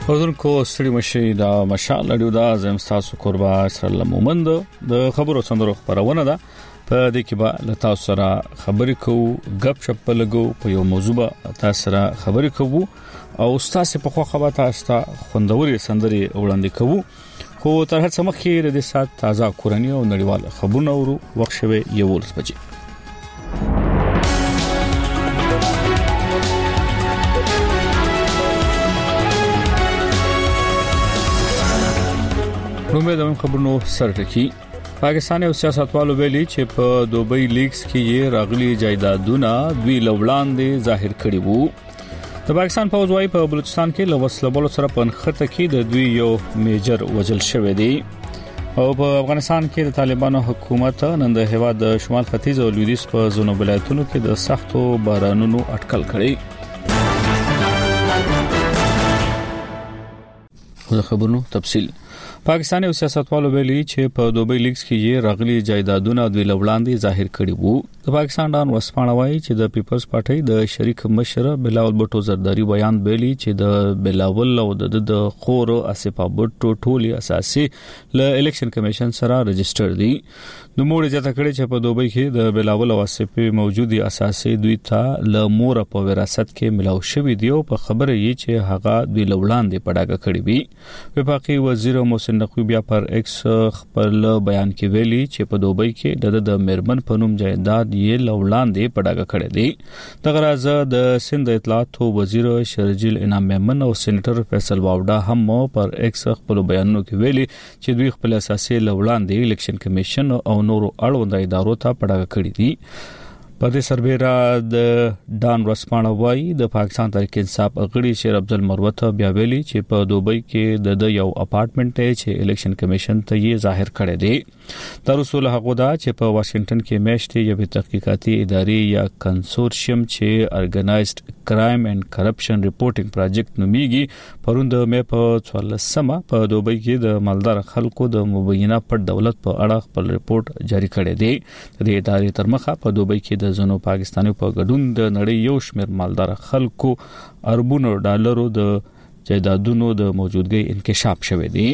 اردوونکو ستړي مشي دا مشال لري دا زم تاسو قربا سره مومند د خبرو سندرو خبرونه ده په دې کې به له تاسو سره خبرې کوو غپ شپ لګو په یو موضوع به تاسو سره خبرې کوو او تاسو په خو خبره تاسو خوندوري سندري وړاندې کوو خو تر هڅه مخکې د سات تازه کورنۍ او نړیوال خبرونه ورو وخت شوي یو ورځ بچي نومه د خبرونو سرټکی پاکستان او سیاستوالو ویلي چې په دوبۍ لیګز کې یې راغلي جایدادونه دوی لوړاندې ظاهر کړي وو د پاکستان فوج وايي په بلوچستان کې لوسلبلو سره په خطه کې د دوی یو میجر وجل شوې دي او په افغانستان کې د طالبانو حکومت نن د هوا د شمال ختیځ او لویدیځ په زونو ولایتونو کې د سختو بارانونو اټکل کړي خو خبرونو تفصیل پاکستاني او سیاستوالو ویلي چې په دوبۍ لیګز کې یې راغلي جایدادونه دوی لوړاندې ظاهر کړي وو د پاکستان ډان وسپانه وایي چې د پیپلز پارټي د شریک مشر بلاول بټو زرداری بیان ویلي چې د بلاول او د خور اسفا بټو ټولي اساسي ل الیکشن کمیشن سره رجستر دي نو موږ ځته کړی چې په دوبۍ کې د بلاول او اسفا موجودي اساسي دوی ته ل مور په وراثت کې ملاو شوی دی او په خبره یې چې هغه دوی لوړاندې پډاګه کړی وي وفاقي وزیر نقوی بیا پر ایکس خپل بیان کې ویلي چې په دوبۍ کې د مرمن په نوم جایداد یې لوړاندې پډاګه کړی دی د غراز د سند اطلاعات وزیر شرجیل انعام میمن او سېنیټر فیصل واوډا هم پر ایکس خپل بیانونو کې ویلي چې دوی خپل اساسي لوړاندې الیکشن کمیشن او نورو اړوند ادارو ته پډاګه کړی دي په دې سربېره د ډان رسپانه وایي د پاکستان تحریک انصاف غړي شیر عبدل مروت بیا ویلي چې په دوبۍ کې د یو اپارټمنټ چې الیکشن کمیشن ته یې ظاهر کړی دی تر اوسه هغه دا چې په واشنگټن کې میشتي یو تحقیقاتي ادارې یا کنسورشیم چې ارګنایزډ کرایم اینڈ کرپشن ریپورټینګ پروجیکټ نومیږي پروند مې په 14 په دوبۍ کې د مالدار خلکو د مبینه پر دولت په اړه خپل ریپورت جاری کړی دی د ادارې تر مخه په دوبۍ کې د زنو پاکستاني په ګډون د نړۍ یو شمېر مالدار خلکو اربونو ډالرو د جایدادونو د موجودګۍ انکشاف شوه دی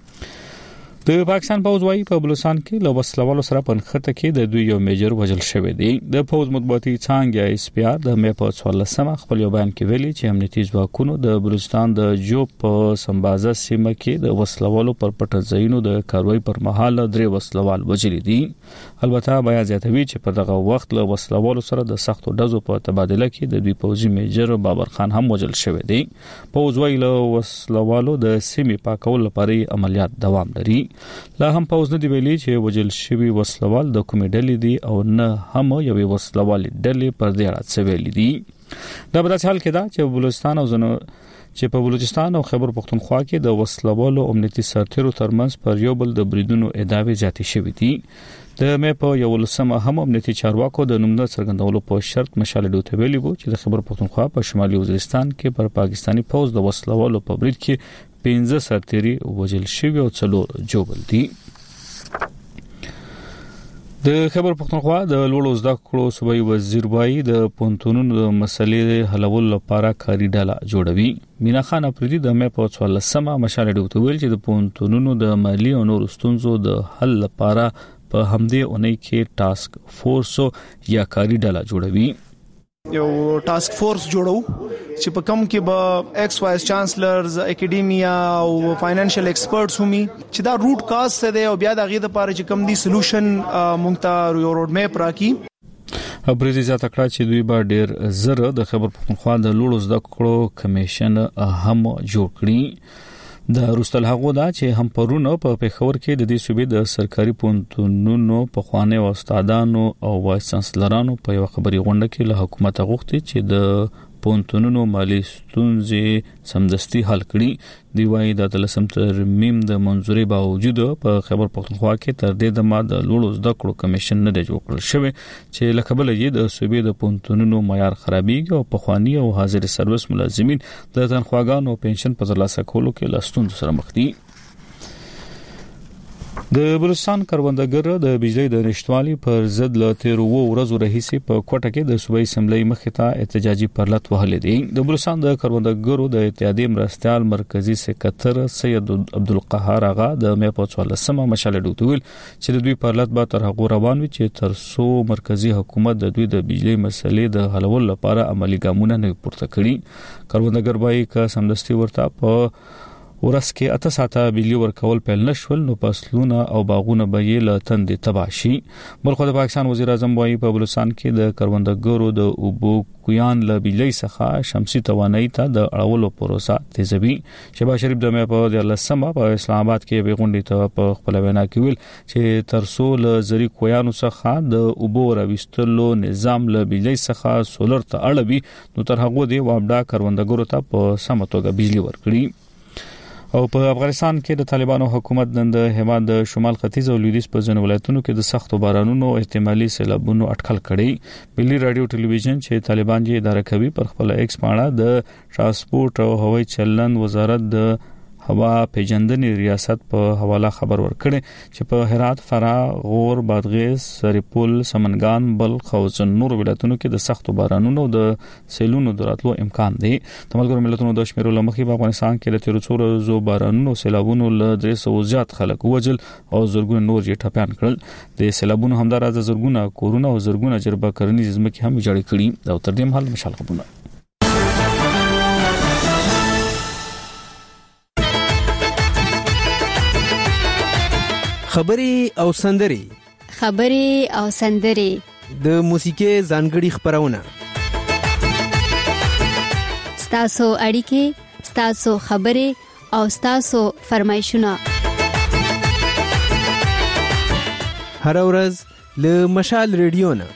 د پاکستان فوج وايي په بلوچستان کې لوسلوالو سره په خطه کې د دوی یو میجر وجل شوی دی د فوج مطبوعاتي څانګه اس پی آر د مې په 14 خپل بیان کې ویلي چې امنیتي ځواکونو د بلوچستان د جوب په سمبازه سیمه کې د وسلوالو پر پټ ځایونو د کاروي پر مهال درې وسلوال وجلي دي البته بیا زیاتوي چې په دغه وخت له وسلوالو سره د سختو دزو په تبادله کې د دوی فوجي میجر بابر خان هم وجل شوی دی فوج وايي له وسلوالو د سیمې پاکول لپاره عملیات دوام لري لا هم پوز نه دی ویلي چې وجل شوی وسلوال د کومې ډلې دي او نه هم یو وسلوال ډلې پر دې راځي ویلي دي دا په حال کې دا چې بلوچستان او زنو چې په بلوچستان او خیبر پختونخوا کې د وسلوالو امنیتي سرتیرو ترمنځ پر یو بل د بریدونو ادعاوې زیاتې شوې دي د مې په یو لسمه هم امنیتي چارواکو د نوم څرګندولو په شرط مشال ډوته ویلي وو چې د خیبر پختونخوا په شمالي وزیرستان کې پر پاکستاني فوج د وسلوالو په برید کې 15 سرتیري وجل شوی او 4 جوبل دي د خیبر پختونخوا د لوړو زده کړو صوبایي وزیر وايي د پونتونونو د مسلې حلول لپاره کاری ډله جوړوي مینا خان افریدي د مې په 14 مشال ډوته ویل چې د پونتونونو د مالی او نور ستونزو د حل لپاره په همدې اونۍ کې ټاسک فورس یا کاری ډله جوړوي یو ټاسک فورس جوړو چې په کم کې به ایکس وایس چانسلرز اکیډیمیا او فاینانشل ایکسپرټس همي چې دا روټ کاز څه دی او بیا د غي د لپاره چې کم دي سولوشن مونږ ته یو روډ میپ راکې ابریزي ذات کړه چې دوی به ډیر زره د خبر پختونخوا د لوړو زده کړو کمیشن هم جوړ کړي د روستل هغه دا چې هم پرونه په پیښور کې د دې صوبې د سرکاري پونتونونو په خوانه او استادانو او وایس چانسلرانو په یو خبري غونډه کې له حکومت غوښتي چې د پونتونونو مالی ستونزې سمدستي حل کړي دی وايي د تلسم ترمیم د منځوري باوجود په خبر پختونخوا کې تر دې د ما د لوړو زده کړو کمیشن نه جوړ کړل شوی چې لکبل یې د صوبې د پونتونونو معیار خرابېږي او په خواني او حاضر سرویس ملازمین د تنخواګانو او پنشن په ترلاسه کولو کې لاستون سره مخ دي د بلوچستان کروندګر د بجلی د نشټوالي پر ضد له 13 ورځو راهیسې په کوټه کې د صوبایي اسمبلی مخې ته احتجاجي پرلط وهلې دي. د بلوچستان د کروندګرو د اتحادیې مرستيال مرکزی سکرټر سید عبدالقهار آغا د مې په 14مه مشاله ډوټول چې د دوی پرلط به تر هغه روان وي چې تر څو مرکزی حکومت د دوی د بجلی مسلې د حلول لپاره عملی ګامونه نه پورته کړي. کروندګر بای که سمدستي ورته په ورس کې 8 ساعته بجلی ورکول پیل نشول نو فصلونه او باغونه به یې له تندې تباشي. بلخو د پاکستان وزیر اعظم وايي په بلوچستان کې د کروندګرو د اوبو کویان له بجلی څخه شمسي توانایي ته د اړولو پروسه تیزوي. شهباز شریف د مې په 13مه په اسلام آباد کې به غونډې ته په خپل وینا کې ویل چې ترسو له زری کویانو څخه د اوبو راوستلو نظام له بجلی څخه سولر ته اړوي نو تر هغه دی وابډا کروندګرو ته په سم توګه بجلی ورکړي. او په افغانستان کې د طالبانو حکومت نن د هیواد د شمال ختیځ او لویدیځ په ځینو ولایتونو کې د سختو بارانونو احتمالي سیلابونو اټکل کړي. ملي رادیو ټلویزیون چې طالبان یې اداره کوي پر خپل ایکس پاڼه د ترانسپورت او هوایي چلند وزارت د هوا پیژندنې ریاست په حواله خبر ورکړي چې په هرات، فراه، غور، بادغیس، سرپل، سمنګان، بلخ او نور ولایتونو کې د سختو بارانونو د سیلونو دراتلو امکان دی. د ملګرو ملتونو د شمیرو لمخې په افغانستان کې د 13 ورځو بارانونو سیلابونو له 300 زیات خلک وژل او زرګونه نور یې ټپيان کړل. د سیلابونو همدارز زرګونه کورونه او زرګونه جربه کرنیز ځمکې هم ویجاړې کړي. دا تر دې مهال مشال خبرونه خبري او سندري د موسیقي ځانګړي خبرونه ستاسو اړیکې، ستاسو خبري او ستاسو فرمایشونه هر ورځ له مشال ریډیو نه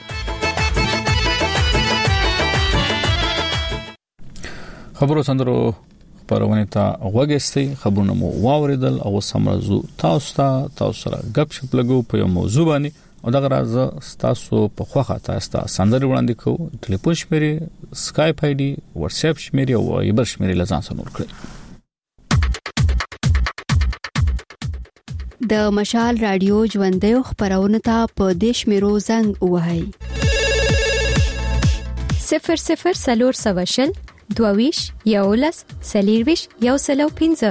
خبرو سندرو پرونه ته وګستي خبرونه مو واوریدل او سمرزو تاسو سره غپ شپ لګو په یو موضوع باندې او دغه راز تاسو په خوخه تاسو سندري وړاندې کوو. ټلیفون شمیرې، اسکایپ آی ډي، واتس اپ شمیرې او ایبر شمیرې لزان سره کړئ. د مشال رادیو ژوندې خبرونه ته په دیش میرو زنګ وهاي 00 دویش یولس سلیرویش یو سلو 15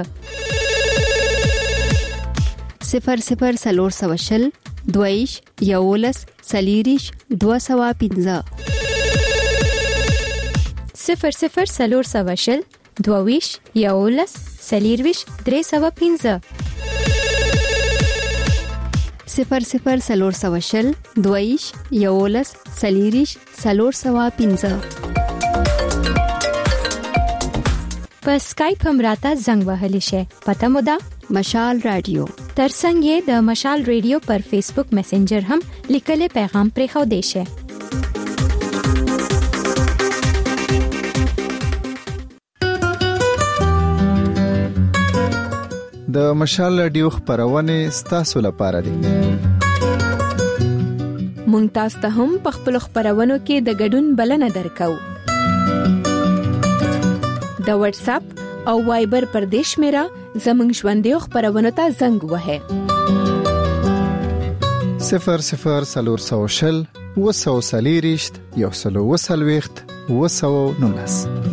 00 دویش یولس سلیریش 215 00 دویش یولس سلیرویش 315 00 دویش یولس سلیریش 315 په اسکایپ هم راته زنګ وهلی شي. پته مو ده مشال رادیو. ترڅنګ یې د مشال رادیو پر فیسبوک میسنجر هم لیکلي پیغام پرې خو دی شي. د مشال رادیو خبرونه ستاسو لپاره دي. مونږ تاسو ته هم په خپل خبرونو کې د ګډون بلنه درکو. د واتس اپ او وایبر پر دیش میرا زمنګ ژوندې خبرونه ته زنګ وهه 00 وسوسلیریشت یو سلو وسلويخت وسو نونس.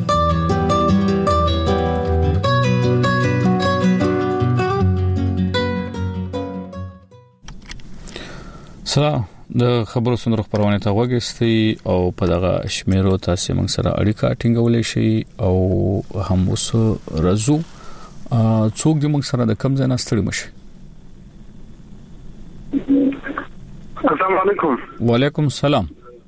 سلام د خبرو سندرو خبرونه ته وګستي او په دغه شمیرو تاسو موږ سره اړیکه ټینګولې شي او هم اوس رزو څوک دې موږ سره د کم ځای نستړي مشي. السلام علیکم. وعلیکم السلام.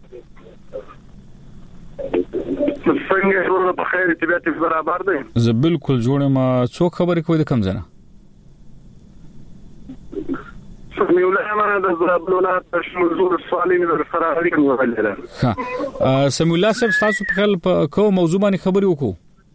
څنګه ورته په خیر طبيعت برابر دي؟ زه بالکل جوړم. څوک خبرې کوي د کم ځای نه؟ سمیولا ما د زابلونا تشمول سوالین د سره اړیکه وغوړل. ها سمیولا صاحب تاسو په خپل کوم موضوع باندې خبرې وکړو؟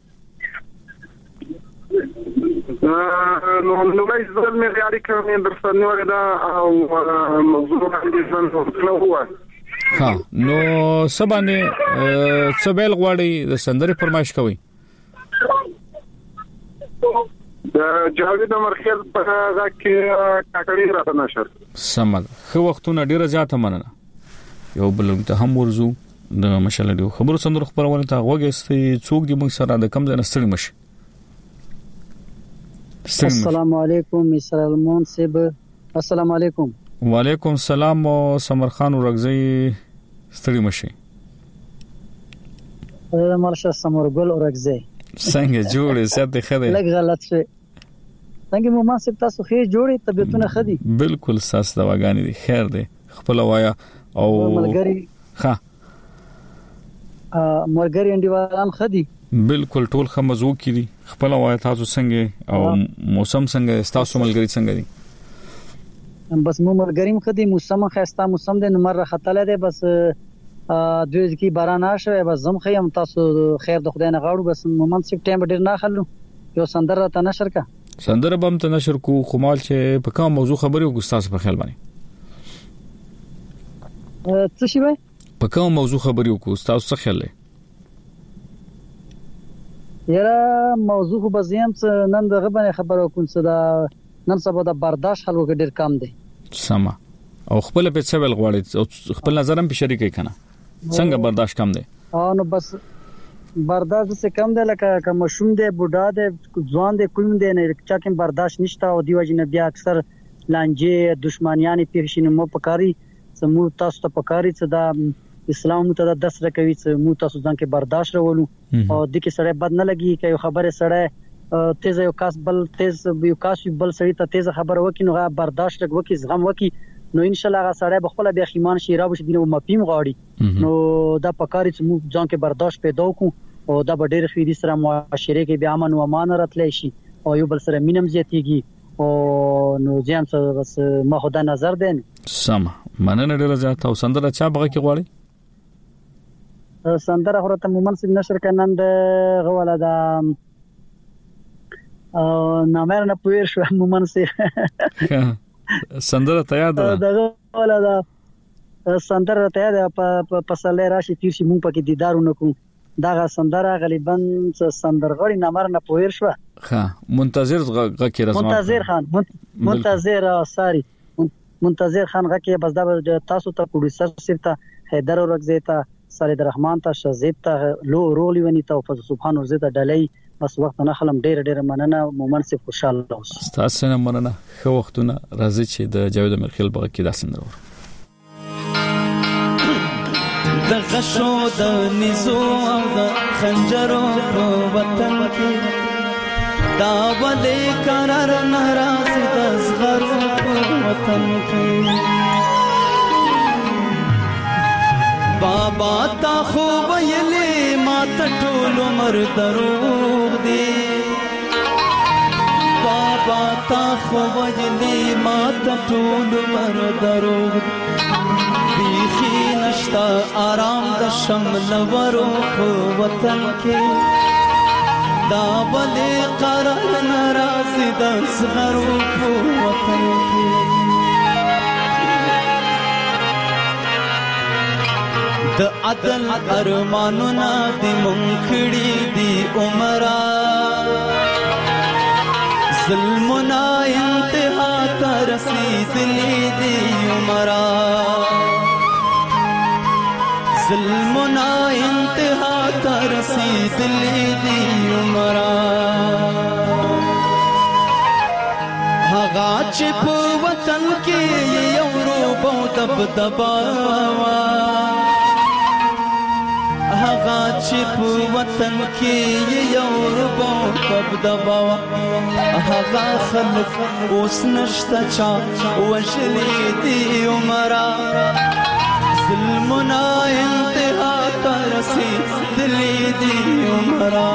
نو مې ځل مې اړیکه مې درسنه وغدا او موضوع باندې څنګه هو. ها نو سبانه څبل غواړي د سندري فرمایش کوي. د جاوید مرخیل په هغه کې کاکړي راته نشر سمد خو وختونه ډیره زیاته مننه یو بل ته هم ورزو د مشاله دی خبرو سندره خبرونه ته وګستې څوک دی موږ سره د کم ځای نستړي مشي السلام علیکم مستر المون صاحب السلام علیکم وعلیکم السلام سمر خان ورغزی ستړي مشي مرشه سمرګل ورغزی څنګه جوړې ساته خره لګ غلط شي څنګه مو ما سپ تاسو خې جوړې طبيعتونه خدي بالکل ساس دواګانی دي خیر دي خپل وایا او ملګری ها ملګری انډیوالان خدي بالکل ټول خمزو کړي خپل وایا تاسو څنګه او موسم څنګه تاسو ملګری څنګه دي بس مو ملګریم خدي موسم خستا موسم د نمبر خطاله ده بس دوی کی باران شوه بس زم خیم تاسو خیر د خدای نه غاړو بس مومنت سپټمبر ډیر نه خلو یو سندره ته نشر کا سندره بم ته نشر کو خمال چې په کوم موضوع خبري او استاد په خیال باندې څه شي وای په کوم موضوع خبري او استاد څه خیال لري یاره موضوع خو بزیم نن دغه باندې خبرو کوم څه دا نن سبا د برداشت خلکو ډیر کم دی سما او خپل په څه ول غواړي خپل نظر هم په شریکي کنه څنګه برداشت کم دی نو بس برداشت څه کم دی لکه کوم شوم دی بوډا دی ځوان دی کوم دی نه چا کوم برداشت نشته او دیو جن بیا اکثر لانجه دشمنیان پیښینه مو پکاري سمو تاسو ته پکاري چې دا اسلام ته د 10 رکوي چې مو تاسو ځان کې برداشت راولو او د کې سره بد نه لګي چې خبره سره تیز یو کاس بل تیز یو کاس بل سړی ته تیز خبر وکي نو برداشت وکي زغم وکي نو ان شاء الله هغه سړی بخله بیا خیمان شي را بش دینه مپیم غاړي نو دا پکاري چې مو ځان کې برداشت پیدا وکړو او دا ډېر خېری سره معاشره کې بیا امن او امان راتلی شي او یو بل سره مینم زیاتیږي او نو ځم څه بس ما خدای نظر دین سم مننه ډېر زیات او سندره چا بغه کې غواړي سندره هرته مومن سید نشر کنند غواله دا نامر نه پویر شو مومن سید سندره تیار ده دا غواله دا سندره تیار ده په سله راشي تیر شي مونږ پکې دیدارونه کوو دا سندره غالبا سندرغړی نامر نه پویر شو ها منتظر غکی رزما منتظر ساری منتظر خان غکی بس دا تاسو ته پروډوسر سیرته حیدر ورغزی ته سید الرحمن ته شزیب ته لو رولی ونی ته فضل سبحان ورزی ته ډلې بس وخت نه خلم ډېر مننه مومن سي خوشاله اوس تاسو نه مننه خو وختونه راځي چې د جاوید مرخیل بغه کې دا سندره د غشو د نزو او د خنجرو په وطن کې دا ولې قرار ناراض د زغرو په وطن کې بابا تا خو ویلې ما ته ټول عمر دروغ دی بابا تا خو ویلې ما ته ټول عمر دروغ بیخی نشتا آرام د شمل ورو په وطن کې دا ولې قرار ناراض د زغرو په وطن کې د عدل ارمانونه دی منکړي دی عمره ظلمنا انتها ته رسیدلي دی عمره ظلمنا انتها ته رسیدلي دی عمره هغه چې په وطن کې یو روبو دبدبا هغه چې په وطن کې یو ربو دبدبا هغه خلک اوس نشته چا وشلې دی عمره ظلمنا انتها ته رسیدلي دی عمره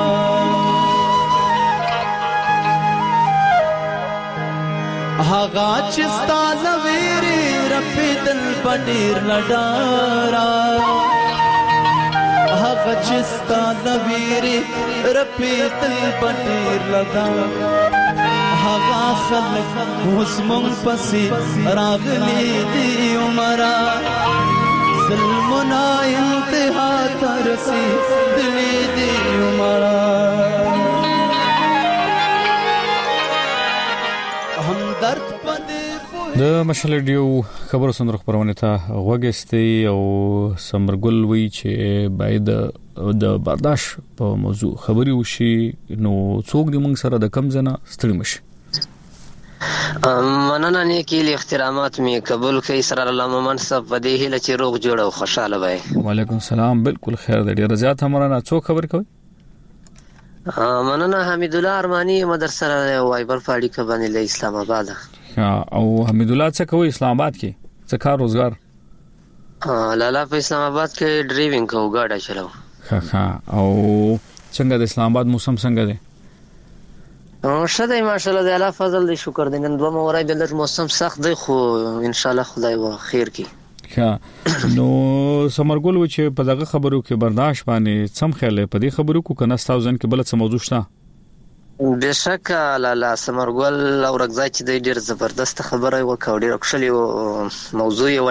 هغه چې ستا لویرې رپېدل په ډېر لډاره هغه چې ستا لویرې رپېدل په ډېر لډاره هغه خلک اوس مونږ پسې راغلي دي عمره ظلمنا انتها ته رسېدلي دي عمره د مشال ډیو خبرو سندرو خبرونه ته وګستي او سمرګل وی چې باید د برداشت په موضوع خبري وشي نو څوک د موږ سره د کم زنه ستړي مشي. مننه نیکی احترامات می قبول کړئ سره الله منصب په دې هله چې روغ جوړ او خوشاله وای. وعلیکم السلام بالکل خیر دی ډیر زیات همرانه څوک خبر کوي. مننه حمید الله ارمانی مدرسه وایبر فاړی کبانی له اسلام آباد. او حمید الله څه کوي اسلام آباد کې څه کار روزګار؟ لالا په اسلام آباد کې ډرایوینګ کوو ګاډي چلاو. او څنګه د اسلام آباد موسم څنګه دی؟ شته ماشاءالله د الله فضل دی شکر دی نن دوه مورای د موسم سخت دی خو ان شاء الله خدای و خیر کی. نو سمرګل و چې په دغه خبرو کې برداشت باندې سم خیال په دې خبرو کو کنه تاسو ځن کې بل څه موضوع شته؟ بشک لالا سمرګل او رغځای چې د ډیر زبردست خبره وکړه ډیر خپل موضوع یې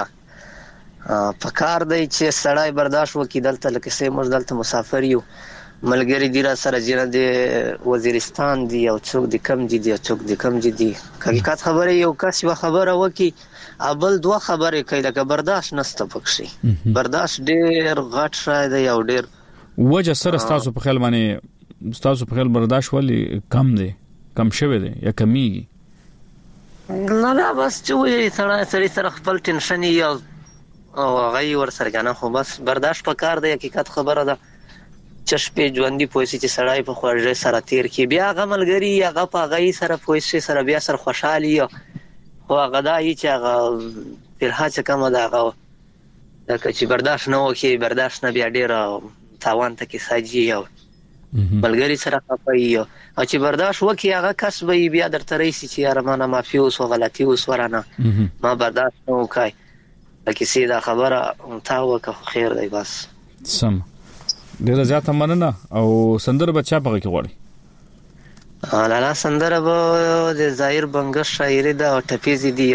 وټاکله په کار دی چې سړی برداشت وکړي دلته لکه سه موږ دلته مسافر یو ملګری دی را سره جنه د وزیرستان دی او څوک د کم دی او څوک د کم دی حقیقت خبره یو کس و خبره وکړي ابل دوه خبره کوي لکه برداشت نسته پکشي برداشت ډیر غټ شای دی او ډیر وجه سره تاسو په خیال باندې تاسو په خیال برداشت ولی کم دی کم شوی دی یا کمیږي؟ نه بس چې سړی سره خپل ټینشن یو او غي ور سره کنه خو بس برداشت په کار دی حقیقت خبره ده چې شپې ژوندۍ پوسی چې سړی په خوږه سره تیر کی بیا غملګری یا غپ غي سره پوسی سره بیا سره خوشحالي او غداي چې هغه په هڅه کوم دا چې برداشت نه وکي برداشت نه بیا ډیر تاوان ته کې ساجي او بلګری سره خپي او چې برداشت وکي هغه کس به بیا درته رئیس چې یارمانه مافي اوس غلطي اوس ورانه ما برداشت نه وکای لکه سیده خبره تا وکه خیر دی بس سم ډیر زیات مننه او سندر بچا پغه کې غواړي لالا سندر به د ظاهر بنګ شاعری دا ټپیزي دی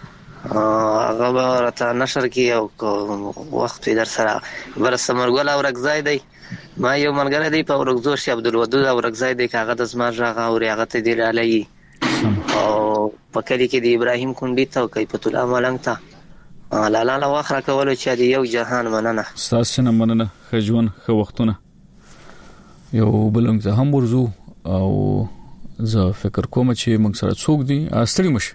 هغه ورته نشر کی او وخت در سره بر سمرګل او رغځای دی ما یو ملګری دی په ورغزو شي عبدالودود او رغځای دی کاغه د زما ژغه او هغه ته دی علي او په کلی کې دی ابراهيم کونډی ته کوي په تولا ملنګ ته لالا لا واخره کول چې دی یو جهان مننه تاسو نه مننه خجون خو وختونه یو بلنګ زه هم ورزو او زه فکر کوم چې موږ سره څوک دی استری مش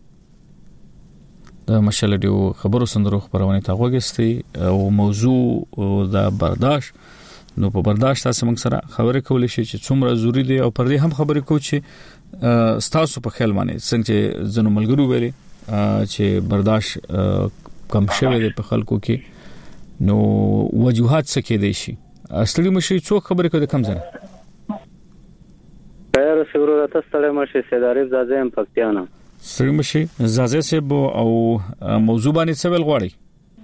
د مشال ډیو خبرو سندرو خبرونه تا وګستي او موضوع د برداشت نو په برداشت تاسو موږ سره خبرې کولې شي چې څومره ضروری دی او پر دې هم خبرې کو چې تاسو په خیال باندې څنګه زنو ملګرو ویلي چې برداشت کم شوی دی په خلکو کې نو وجوهات څه کې دي شي اصلي مشي څو خبرې کوي کم ځنه خیر سرور تاسو ته مشي سیداري زازم پکتیانا سړي مشي زازه سب او موضوع باندې څه ویل غواړي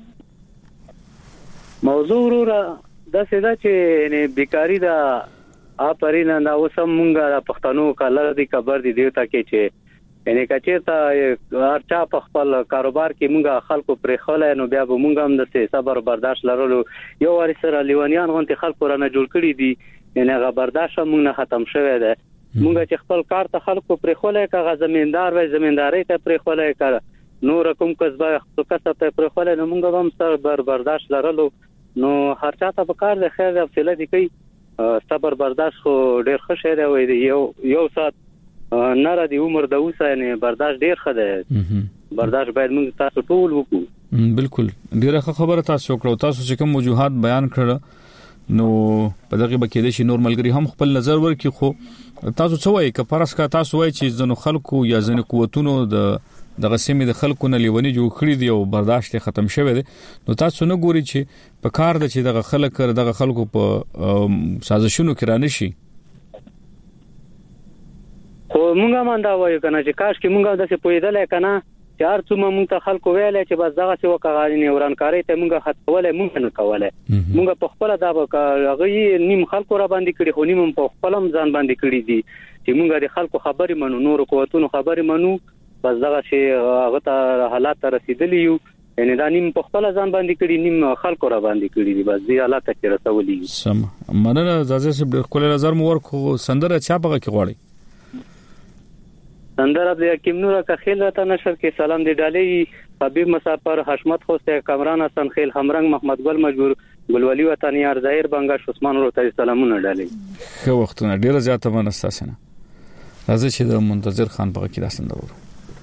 موضوع ورو دا سیدا چې بیکاری دا اپرینا دا وسم مونږه د پښتنو کلر دی خبر دی دیوتا کې چې یعنی کچېرته ارچا په خپل کاروبار کې مونږه خلکو پرې خلای نو بیا به مونږ هم د صبر برداشت لرلو یو واری سره لیوانیان غونته خلکو رانه جوړ کړی دي یعنی هغه برداشت مونږ نه ختم شوی دی مونږ چې خپل کار ته خلکو پرې خلای کغه زمیندار وای زمینداری ته پرې خلای کړه نو رقم کسبه خپل کسب ته پرې خلای نو مونږ هم صبر برداشت لرلو نو هر چاته په کار د خیر حوصله دي کوي صبر برداشت خو ډیر ښه شی دی وای یو سات ناره دی عمر د اوسه نه برداشت ډیر ښه دی برداشت باید موږ تاسو ټول وکړو بالکل ډیره خبره تاسو کړو تاسو چې کوم وجوهات بیان کړل نو په دغه بکې د شي نور ملګری هم خپل نظر ورکړي خو تاسو څه وایي که پرس کا تاسو وایي چې زنو خلکو یا زنو قوتونو د غسیمې د خلکو نه لیونی جوړ کړی دی او برداشت ختم شوی دی نو تاسو نه ګوري چې په کار د چې دغه خلک کړ دغه خلکو په سازشونو کې رانه شي خو مونږه ماندا وایو کنه چې کاش کې مونږه د څه پویدل کنه چې هر څومره مونږ ته خلکو ویل چې بس دغه څه وکړای نه ورانکاري ته مونږه خطولې مونږ نه کوله مونږ په خپل دا هغه نیم خلکو را باندې کړي خو نیم په خپلم ځان باندې کړي دي چې مونږه د خلکو خبرې منو نور قوتونو خبرې منو بس دغه شی هغه ته حالات رسیدلی یو یعنی دا نیم په خپل ځان باندې کړي نیم خلکو را باندې کړي دي بس دې حالات ته رسولي سم مننه زازه سب خپل نظر مو ورکو سندره چا پغه کې غواړي اندر عبد الحکیم نور کا خیل رتا نشر کې سلام دی ډالې حبیب مسافر حشمت خوسته کامران حسن خیل همرنګ محمد ګل مجبور ګلولی وطن یار ظاهر بنگاش عثمان ورته سلامونه ډالې خو وختونه ډیره زیاته منستاسنه راځي چې د منتظر خان په کې داسند ورو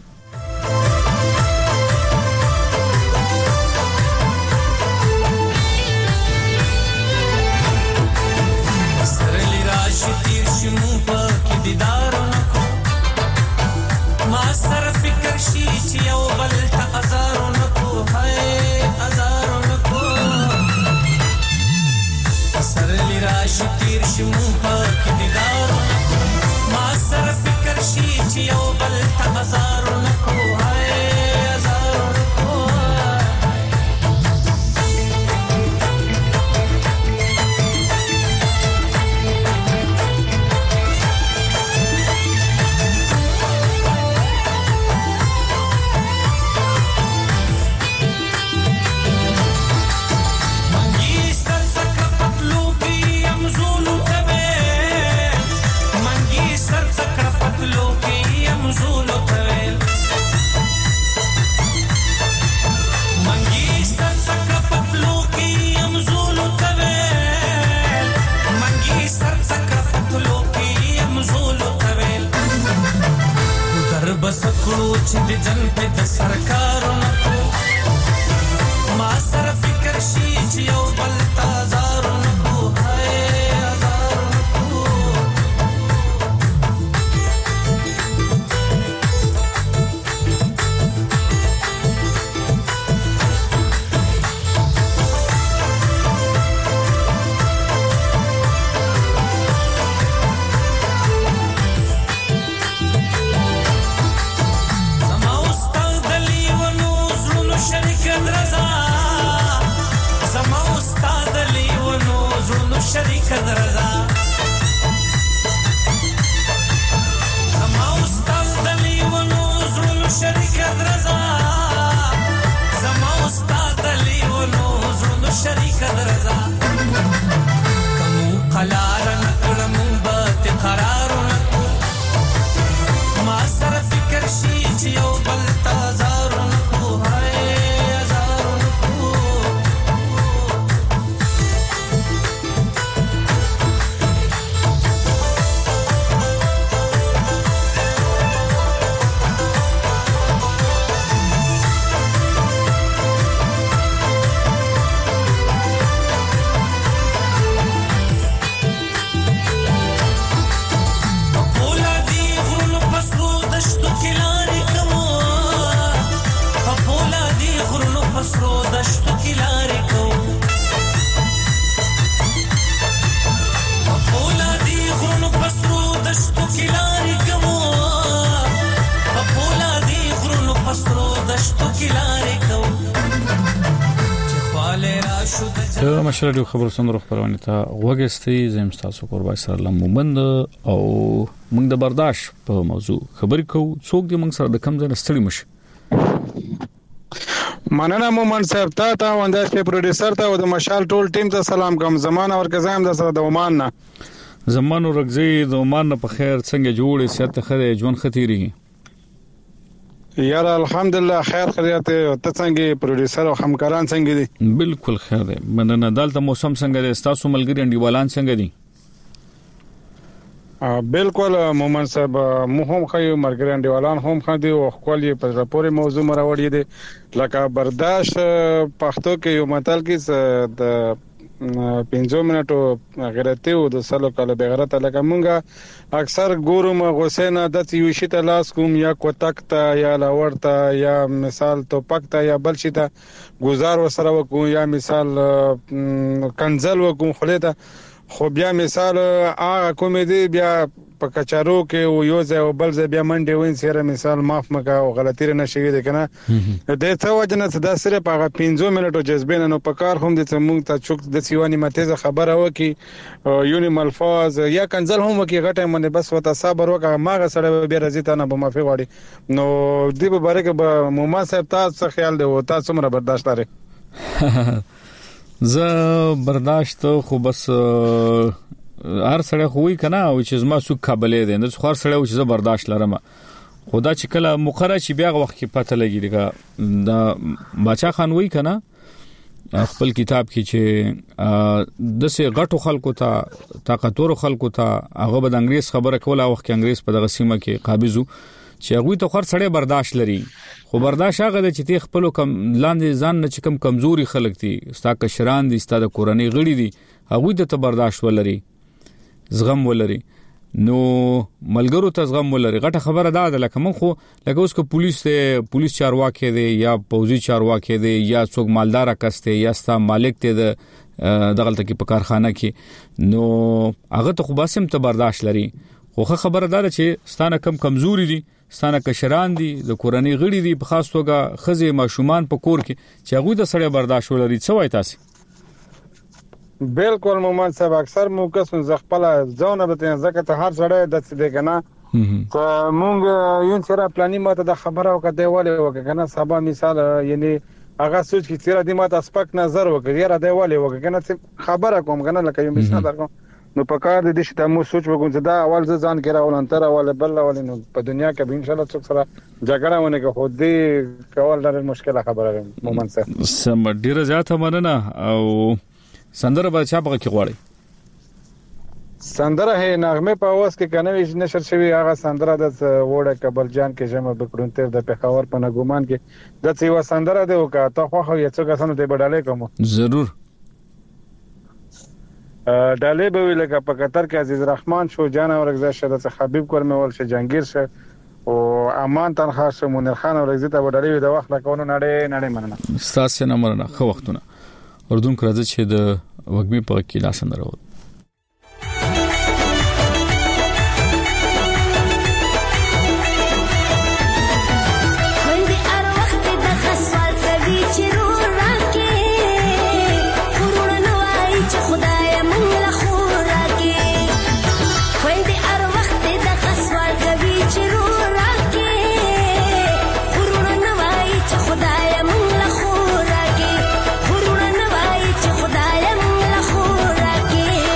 سرلی راشي تیر شمو په کې دیدار نکو ما سر فکر شي چې یو بل ته ازار نکو هاي ازار نکو سرلی راشي تیر شمو په کې دیدار نکو ما سر فکر شي چې یو بل ته ازار نکو هاي ازار نکو بس کړو چې د جن په د سرکارونو کو ما سره فکر شي چې یو بل تازارونو کو هاي ازارونو کو شریک درزا زما استاد دلی ونو زړونو شریک درزا زما استاد دلی ونو زړونو شریک درزا کوم قلار نکړم به قرار نکو ما سره فکر شي چې یو بل تازار نکو هاي پسرو دشتو کی لارې کو پولا دی غرونو پسرو دشتو کی لارې کو پولا دی غرونو پسرو دشتو کی لارې کو چې خواله را شو د مشرډیو خبرو سندرو خبرونه ته وګستې زم تاسو قربای سره لمومند او موږ د برداشت په موضوع خبرې کوو څوک دې موږ سره د کم ځای ستړي مش مننه مومن صاحب ته ونداس په پروډوسر ته او د مشال ټول ټیم ته سلام کوم زمانه ورکزایم د سره د عمان نه زمانو رګزي د عمان په خیر څنګه جوړې سیاست خره ژوند خطيري یاره الحمدلله خیر خیریت ته څنګه پروډوسر او همکاران څنګه دي بالکل خیر دي مننه دالته موسم څنګه دي تاسو ملګری انډیوالان څنګه دي بالکل مومن صاحب مو هم خو مرګران دیوالان هم خدي او خپل په راپورې موضوع مراوړی دي لکه برداشت پښتو کې یو متل کې د 15 منټو غیرتی او د سلو کله بغیرت لکه مونږه اکثر ګورم غوسینه د یو شی ته لاس کوم یا کوتکتا یا لاورتا یا مثال تو پکتا یا بل شي ته گزار وسره وکوم یا مثال کنزل وکوم خلیته خو بیا مثال هغه کومېدی بیا په کچارو کې او یو ځای او بل ځای بیا منډه وین سره مثال معاف مکا او غلطی نه شي دي کنه د څه وجنه د سره په 15 منټو جذبین نو په کار هم د مونږ ته چوک د سیوانی متهزه خبره وکي یونی الفاظ یا کنزل هم وکي غټه منه بس وته صبر وکړه ماغه سره بیا رضی ته نه به معافي غواړي نو دی به برکه به موما صاحب تاسو خیال دی او تاسو مر برداشت لري ز برداشت خو بس هر سړی خوې کنه او چې زما سو قابلیت دی نو خو هر سړی چې زه برداشت لرم خدا چې کله مقرره شي بیا وخت کې پته لګي دا بچا خان وای کنه خپل کتاب کې چې د سه غټو خلکو ته طاقتور خلکو ته هغه به د انګريز خبره کوله وخت کې انګريز په دغه سیمه کې قابضو چې هغه ته خر سړی برداشت لري خو برداشت هغه د چې ته خپل کم لاندې ځان نه چې کم کمزوري خلک دي ستا کشران دي ستا د کورنۍ غړي دي هغه ته برداشت ولري زغم ولري نو ملګرو ته زغم ولري غټه خبره ده لکه من خو لکه اوس کو پولیس چارواکي دي یا پوځي چارواکي دي یا څوک مالدار کسته یا ستا مالک ته د دغلت کې په کارخانه کې نو هغه ته خو باسم ته برداشت لري خو خبره ده چې ستانه کم کمزوري دي ستانه کشران دي د کورنۍ غړي دي په خاص توګه خزه ماشومان په کور کې چې هغه د سړی برداشت ولري څه وای تاسو بالکل مومن صاحب اکثر موکس زغپل ځونه به ځکه ته هر سړی د څه دی کنه ته مونږ یو سره پلاني ماته د خبره وکړه دیواله وکړه کنه سبا مثال یعنی هغه سوچ کی چیرې د ماته سپک نظر وکړي را دیواله وکړه کنه خبره کوم کنه لکه یو مثال درکوم نو په کار د دې چې مو سوچ وکړو چې دا اول ځان کې راولن تر اول بل اول نو په دنیا کې به ان شاء الله څوک سره جګړه ونه کې خو دې کول ډېر مشکله خبره ده مومن صاحب سم ډیره زیاته مننه او سندره به چا په کې غواړي سندره هي نغمه په واس کې کنه نشر شوی هغه سندره د وړه کبل جان کې جمع بکړون تر د پیښور په نګومان کې د څه و سندره دی او کا ته خو یو څه کسانو ته بداله کوم ضرور ډالې به ویل کا په قطر کې عزیز رحمان شو جان اورګزا شه د حبیب کورمول شه جنگیر شه او امان تنخوا شه مونیر خان اورګزا ته بداله د وخت لا کوونه نړۍ مننه تاسو نه مرنه خو وختونه اردن کرځ چې د وګمي په کې لا سندره و خدایا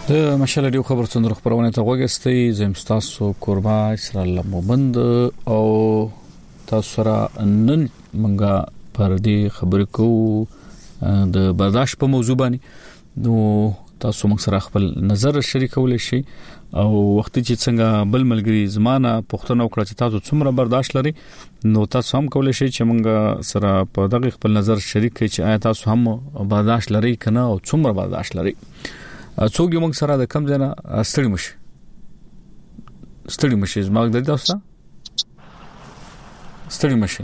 د مشال ډیو خبر څنګه خبرونه ته وګستې زم تاسو قربا اسرائیل مومند او تاسو را نن منګه پر دې خبرې کو د برداشت په موضوع باندې نو تاسو موږ سره خپل نظر شریکول شي او وخت چې څنګه بل ملګری زمانہ پښتنو کړه چې تاسو څومره برداشت لري نو تاسو هم کولای شئ چې موږ سره په دغه خپل نظر شریک کړئ چې آیا تاسو هم برداشت لري کنه او څومره برداشت لري څوک یې موږ سره د کم ځای نه ستړي مشي زموږ د تاسو ستړي مشي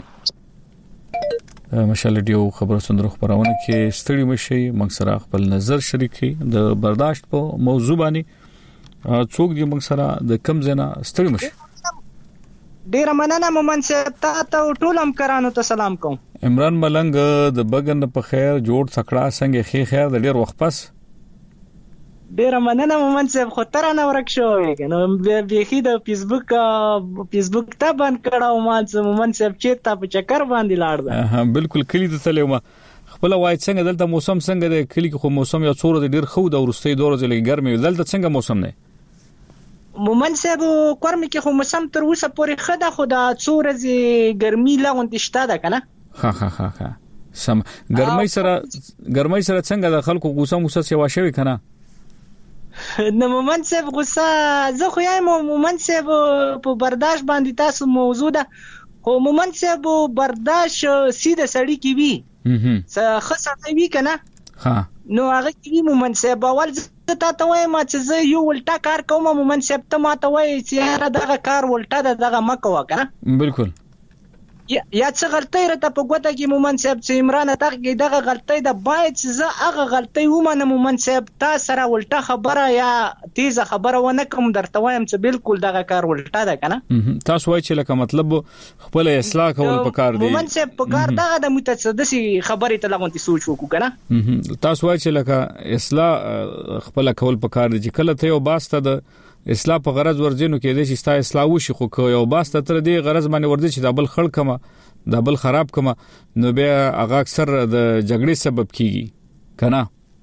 مشال ډیو خبر سندره خبرونه کې ستړي مشي موږ سره خپل نظر شریکي د برداشت په موضوع باندې څوک دې موږ سره د کم ځای نه ستړي مشي ډیر مننه مومن صاحب ته ټول همکارانو ته سلام کوم عمران ملنګ د بګن په خیر جوړ څکړه څنګه خیر د ډیر وخت پس ډیر مننه مومن صاحب خو تر نه ورک شوې نو بيخي د فیسبوک ته باندې کړهو ما مومن صاحب چې تا په چکر باندې لاړ ده بالکل کلی ته تلې ما خپل وای څنګه دلته موسم څنګه د کلی خو موسم یا څوره ډیر خو د ورستي دور ځلې ګرمي دلته څنګه موسم نه مومن صاحب کورم کې خو موسم تر اوسه پورې خده خو د څوره زی ګرمي لاغونډ شته ده کنه ها سم ګرمۍ سره څنګه د خلکو غوسه سیوا شوی کنه نو مومن صاحب غوسه زه خو یم مومن صاحب په برداشت باندې تاسو موضوع ده خو مومن صاحب برداشت سیده سړی کی وی څه خاصه وی کنه ها نو هغه کی مومن صاحب اول زه ته وایم چې زه یو ولټا کار کوم مومن صاحب ته ما ته وای چې دغه کار ولټا دغه مکو کنه بالکل یا څه غلطی راته په ګوته کې مومن صاحب چې عمران ته دغه غلطی د باید زه هغه غلطی ومنم مومن صاحب تاسو سره ولټه خبره یا تیزه خبره ونه کوم درته وایم چې بالکل دغه کار ولټه ده کنه تاسو وایي چې لکه مطلب خپل اصلاح کول پکار دی مومن صاحب پکار دغه د متصدسی خبرې ته لغونتي سوچ وکړو کنه تاسو وایي چې لکه اصلاح خپل کول پکار دی چې کله ته یو باسته د اصلاح په غرض ورځینو کې د شستا اصلاح وشي خو یو باسته تر دې غرض باندې ورځي چې د بل خړ کما د بل خراب کما نو بیا هغه اکثر د جګړې سبب کیږي کنه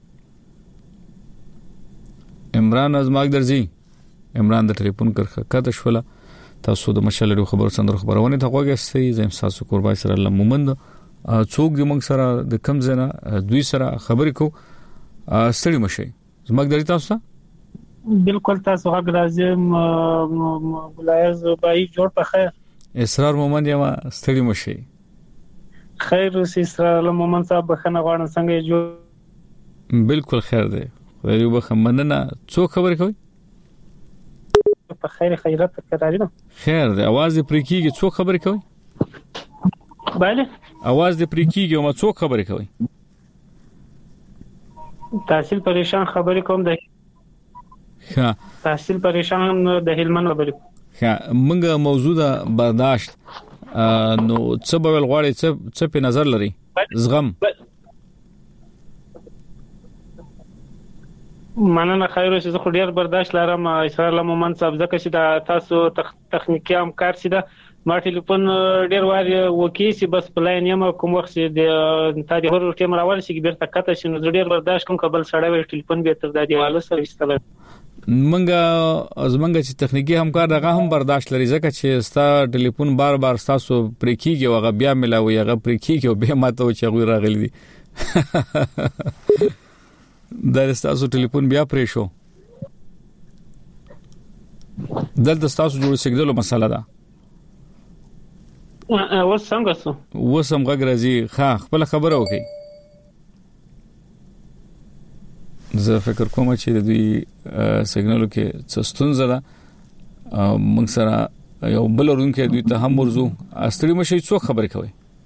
عمران ازماګ درځي عمران د ټلیفون کرخه کته شوله تاسو د مشالړو خبر سندره خبرونه ته وګورئ زم تاسو قربای سره الله مومند څوک د موږ سره د کم زنه دوی سره خبرې کو ستړي مشي زماګ درځي تاسو بالکل تاسو حق لازم ملایز بای جوړ په خیر اسرار مومن یما ستړي مشي خیر اوسې اسرار مومن صاحب بخنه غواړم څنګه جوړ بالکل خیر دی خو یو بخمننه څو خبر کوي په خیر خیرات کړی نو خیر دی आवाज پرې کیږي څو خبر کوي bale आवाज دې پرې کیږي او ما څو خبر کوي تحصیل پریشان خبرې کوم د تحصیل پریشان د هلمند خبرې منګه موضوع برداشت نو څه بل غواړي څه په نظر لري زغم مننه خیر اوسې زه خو ډیر برداشت لرم اسرائیل مومن صاحب ځکه چې دا تاسو تخنیکی همکار سي دا ما ټلیفون ډیر واري وکی سي بس پلاین یم کوم وخت د تا د هر ټیم راول سي بیرته کته شي نو ډیر برداشت کوم قبل سړی ټلیفون به تر د دیواله سره استل منګه ازمنګه چې تخنیکی همکار دغه هم برداشت لري ځکه چې ستا ټلیفون بار تاسو پرې کیږي او هغه بیا ملاوي هغه پرې کیږي او به ماته چې غوي راغلي دي دا تاسو ټلیفون بیا پرې شو دلته تاسو جوړ سګدلو مسله ده وسم غږ راځي خپل خبره وکي زه فکر کوم چې د دوی سیګنالو کې څه ستونزه ده موږ سره یو بل ورونکو دوی ته هم ورزو استړي مشي څو خبرې کوي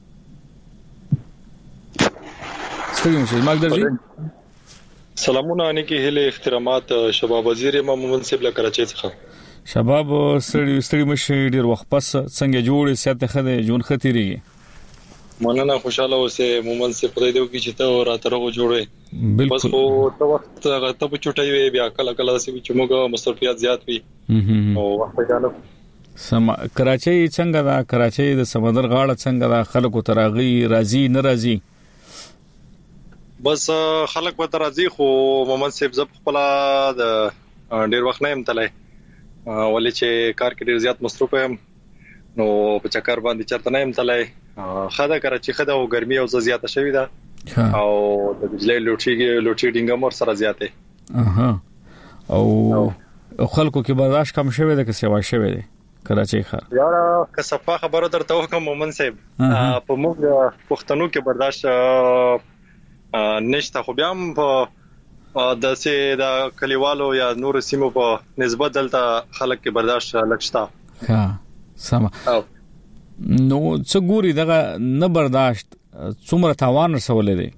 استړي مشي ماګ درځي سلامونه انکی هله احترامات شباب وزیر امام منصب له کراچۍ څخه شباب استړي مشي ډیر وخت پس څنګه جوړې ساته خده جون خطرېږي مننه خوشاله اوسه مومن سے پرې دیو کی چې ته راترغه جوړې بالکل بس په تو وخت ته په چټي وي بیا کله سي چې موږ مصرفيات زیات وي او وخت جالو کراچۍ څنګه دا کراچۍ د سمندر غاړه څنګه دا خلکو تراغي راضي ناراضي بس خلک به ترازی خو محمد صاحب زب خپل د ډیر وخت نه يم تلای ولې چې کار کې ډیر زیات مصروف یم نو په چکر باندې چرته نه يم تلای خدا کړه چې خدا او ګرمي او زیاته شوې ده او د بجلی لوټیډینګ هم سره زیاته او خلکو کې برداشت کم شوی ده که سیوا شوی ده کراچۍ ښار یاره که صفه خبره درته وکم مومن صاحب په موږ پښتنو کې برداشت نشته خو بیا هم د سه د کلیوالو یا نور سیمو په نسبت دلته خلک کې برداشت لکشتا ها سم نو څه ګوري دغه نه برداشت څومره تاوان رسولې دي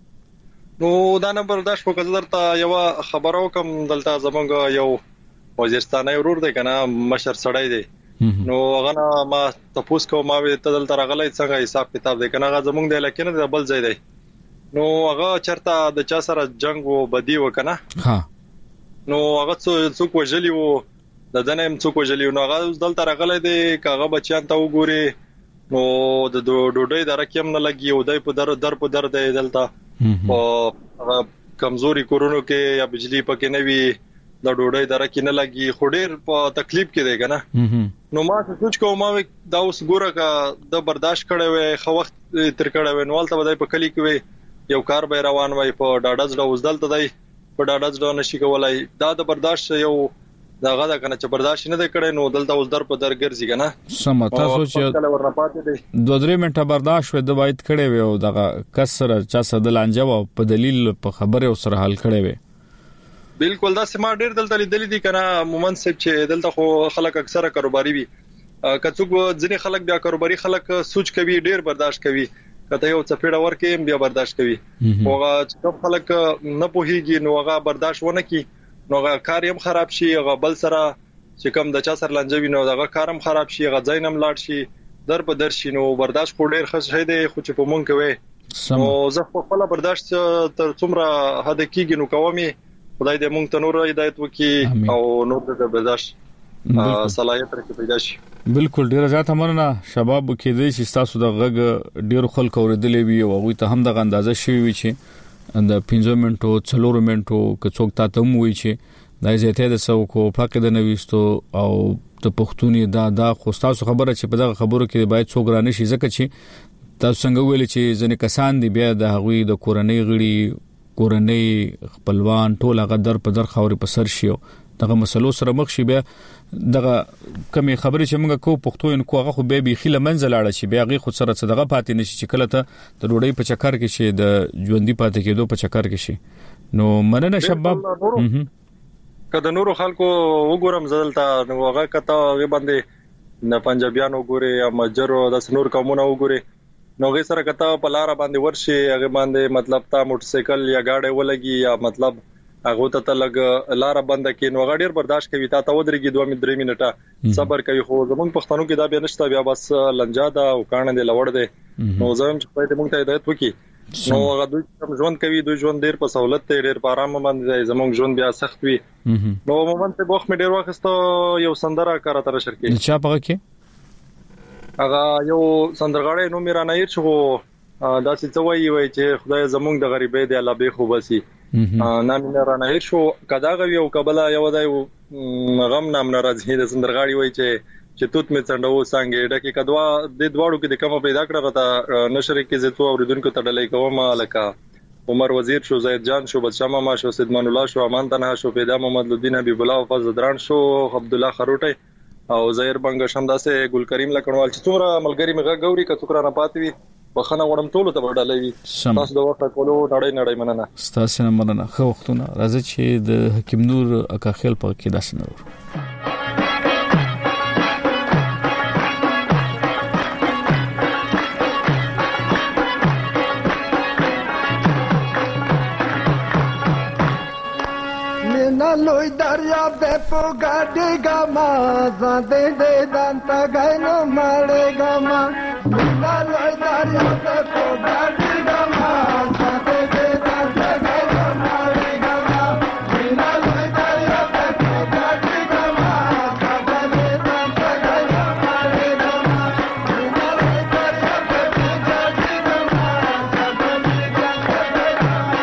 نو دا نه برداشت په قدر ته یو خبرو کم دلته زمونږ یو وزیرستاني ورور دی کنه مشر سړی دی نو هغه ما تاسو کوم ما ته دلته راغلی څنګه حساب کتاب دی کنه هغه زمونږ د لکه نه بل ځای دی نو هغه چرته د چا سره جنگ و بدی وکنه ها نو هغه څوک وجلی وو د دنیم څوک وجلی نو هغه دلته راغلی دی کاغه بچیان ته وګوري نو د ډوډۍ درکیم نه لګي او دای په در دی دلته او کمزوري کورونو کې یا بجلی پکې نه وي د ډوډۍ درکې نه لګي خو ډیر په تکلیف کې دی کنه نو ما سوچ کوم ما دا اوس ګوره کا د برداشت کړي وي خو وخت تر کړي وي نو ولته بدای په کلی کې وي یو کار به روان وای په ډاډز ډوز دلته دی په ډاډز ډو نشي کولای دا د برداشت یو داغه دا کنه چې برداشت نه کړي نو دلته اوس در په در ګرځي کنه سم تاسو چې 2-3 منټه برداشت و د باید کړي وي او دغه کسر چا صد لانجه په دلیل په خبره سره حل کړي وي بالکل دا سما ډیر دلته لیدل دي کنه مومن صاحب چې دلته خو خلک اکثره کاروباري وي کڅوګ ځینې خلک بیا کاروباري خلک سوچ کوي ډیر برداشت کوي کته یو چپیړه ورکې بیا برداشت کوي هغه چې خلک نه پوهیږي نو هغه برداشت ونه کوي نو هغه کار هم خراب شي هغه بل سره چې کوم د چا سره لنجوي نو هغه کار هم خراب شي هغه ځینم لاړ شي در په در شي نو برداشت خو ډیر ښه دی خو چې په مونږ کوي نو زه خپل برداشت تر څومره حد کېږي نو کومي خدای دې مونږ ته نور هدایت وکړي او نور د برداشت صلاحیت راکې پیدا شي بالکل ډیر زیات مننه شباب کې دې چې تاسو د غږ ډیر خلک اوریدلې وي او هغه ته هم د اندازه شي وي چې د 15 منټو 4 منټو که څوک تاسو وایي چې د زیاتې د سو کو فقط د نوښتو او د پښتوني دا خو تاسو خبره چې په دغه خبرو کې باید څوک رانه شي ځکه چې تاسو څنګه ویل چې ځنې کسان دي بیا د هغوی د کورنۍ غړي کورنۍ خپلوان ټول هغه در په در خوري په سر شي دغه مسلو سره مخ شي بیا دغه کمی خبرې چې موږ کو پښتو ان کو هغه خو به خله منځ لاړ شي بیا غي خود سره دغه پاتې نشي چې کله ته د ډوډۍ په چکر کې شي د ژوندۍ پاتې کېدو په چکر کې شي نو مننه شباب کله نورو خلکو وګورم زدلته نو هغه کته غي باندې نه پنجابیانو وګوري یا مجرو د سنور قومونو وګوري نو غي سره کته په لار باندې ورشي هغه باندې مطلب تا موټر سایکل یا گاډي ولګي یا مطلب هغه ته لګ لار بند کې نو غډیر برداشت کوي تا ودرېږي 2-3 منټه صبر کوي خو زمونږ پښتنو کې دا بیا نشته بیا بس لنجا دا او کانه دی لوړ دی نو زم چې په دې مونږ ته هدایت وکي نو هغه دوی ژوند کوي دوی ژوند ډیر په سہولت ته ډیر په آرام باندې زمونږ ژوند بیا سخت وي نو مومن ته بوخ مې ډیر وخت یو سندره کار تر شرکې چا پغه کې هغه یو سندرغاړی نو میرا نه شو دا چې وایي چې خدای زمونږ د غریبۍ دی الله به خو بسي نام نه رانه شو کداغه یو قبلا یو دای غم نام ناراضي د سندرغاړي وای چې توت می څنډو څنګه ډکه کدوا د دواړو کې د کومه پیدا کړه راته نشر کې زه تو اوریدونکو ته ډلې کوم لکه عمر وزیر شو زید جان شو بادشاہ ماما شو سیدمان الله شو امان تنها شو پیدا محمد لدین حبیب الله فضل دران شو عبد الله خروټي او زهیر بنګ شمداسه ګل کریم لکړوال چې څومره ملګری مغه غوري کڅوکرا نه پاتوي بخنه وړم ټول ته وړلې تاسو د وخت کولو نړۍ مننه تاسو نه مننه خو وختونه راځي چې د حکیم نور اکاخیل په کې داس نور مینا لوی دریا به پوګاډي ګما زده دې دانتا غنو مړې ګما مینا لوی دریا به پوګاډي ګما زده دې دانتا غنو مړې ګما مینا لوی دریا به پوګاډي ګما زده دې دانتا غنو مړې ګما مینا لوی دریا به پوګاډي ګما زده دې دانتا غنو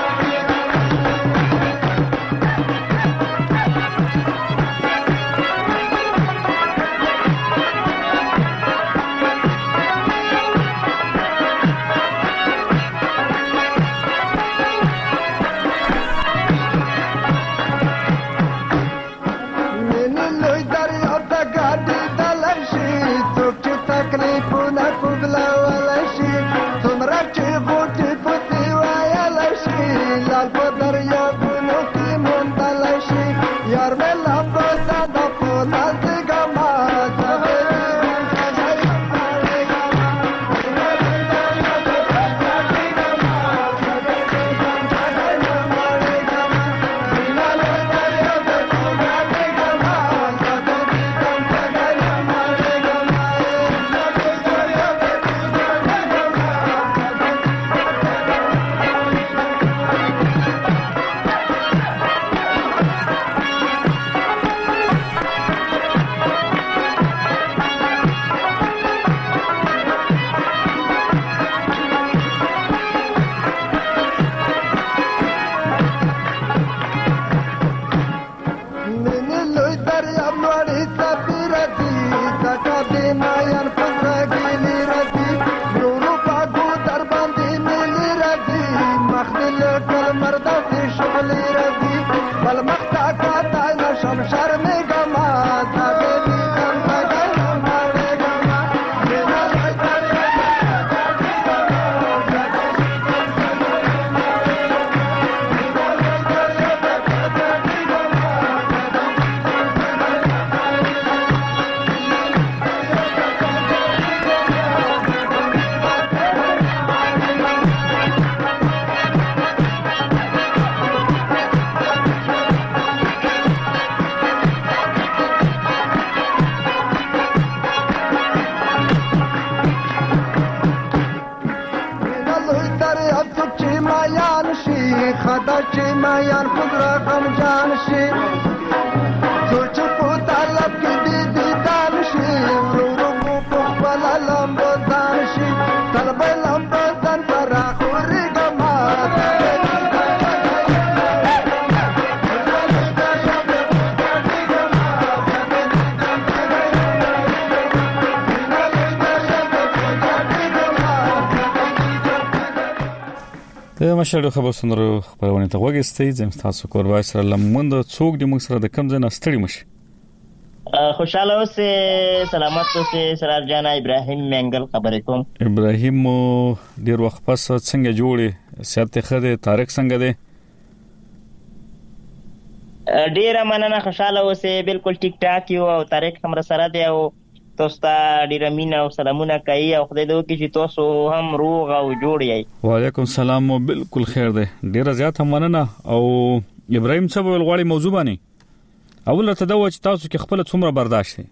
دل کل مرد سی شغلی رضی بل مختا کاتا نشم شرم گما دا بیبی کم تگای نماره گما دینا لوی دریا خدا چی مایان خود را غم جان شی سوچ کو طلب کی دی دیدان شی رو رو کو پخبل لمبو دان شی طلب لمبو دان پر خوری گما مشاهده خبر سندرو خبرونه ته وګستئ زم تاسو کوربای سره لمند څوک د موږ سره د کم ځای نستړي مشي خوشاله اوسه سلامت اوسه سرار جان ابراهیم منګل خبرې کوم ابراهیم ډیر وخت پس څنګه جوړې سیادت خده طارق څنګه دی ډیر مننه خوشاله اوسه بالکل ټیک ټاک یو او طارق هم سره دی او تاسو ته ډیر مینه او سلامونه کوي او خدای دې وکړي چې تاسو هم روغ او جوړ یې وعلیکم السلام بالکل خیر دی ډیر زیات مننه او ابراهیم څه ویل غواړي موضوع باندې اول ته دا و چې تاسو کې خپل څومره برداشت دي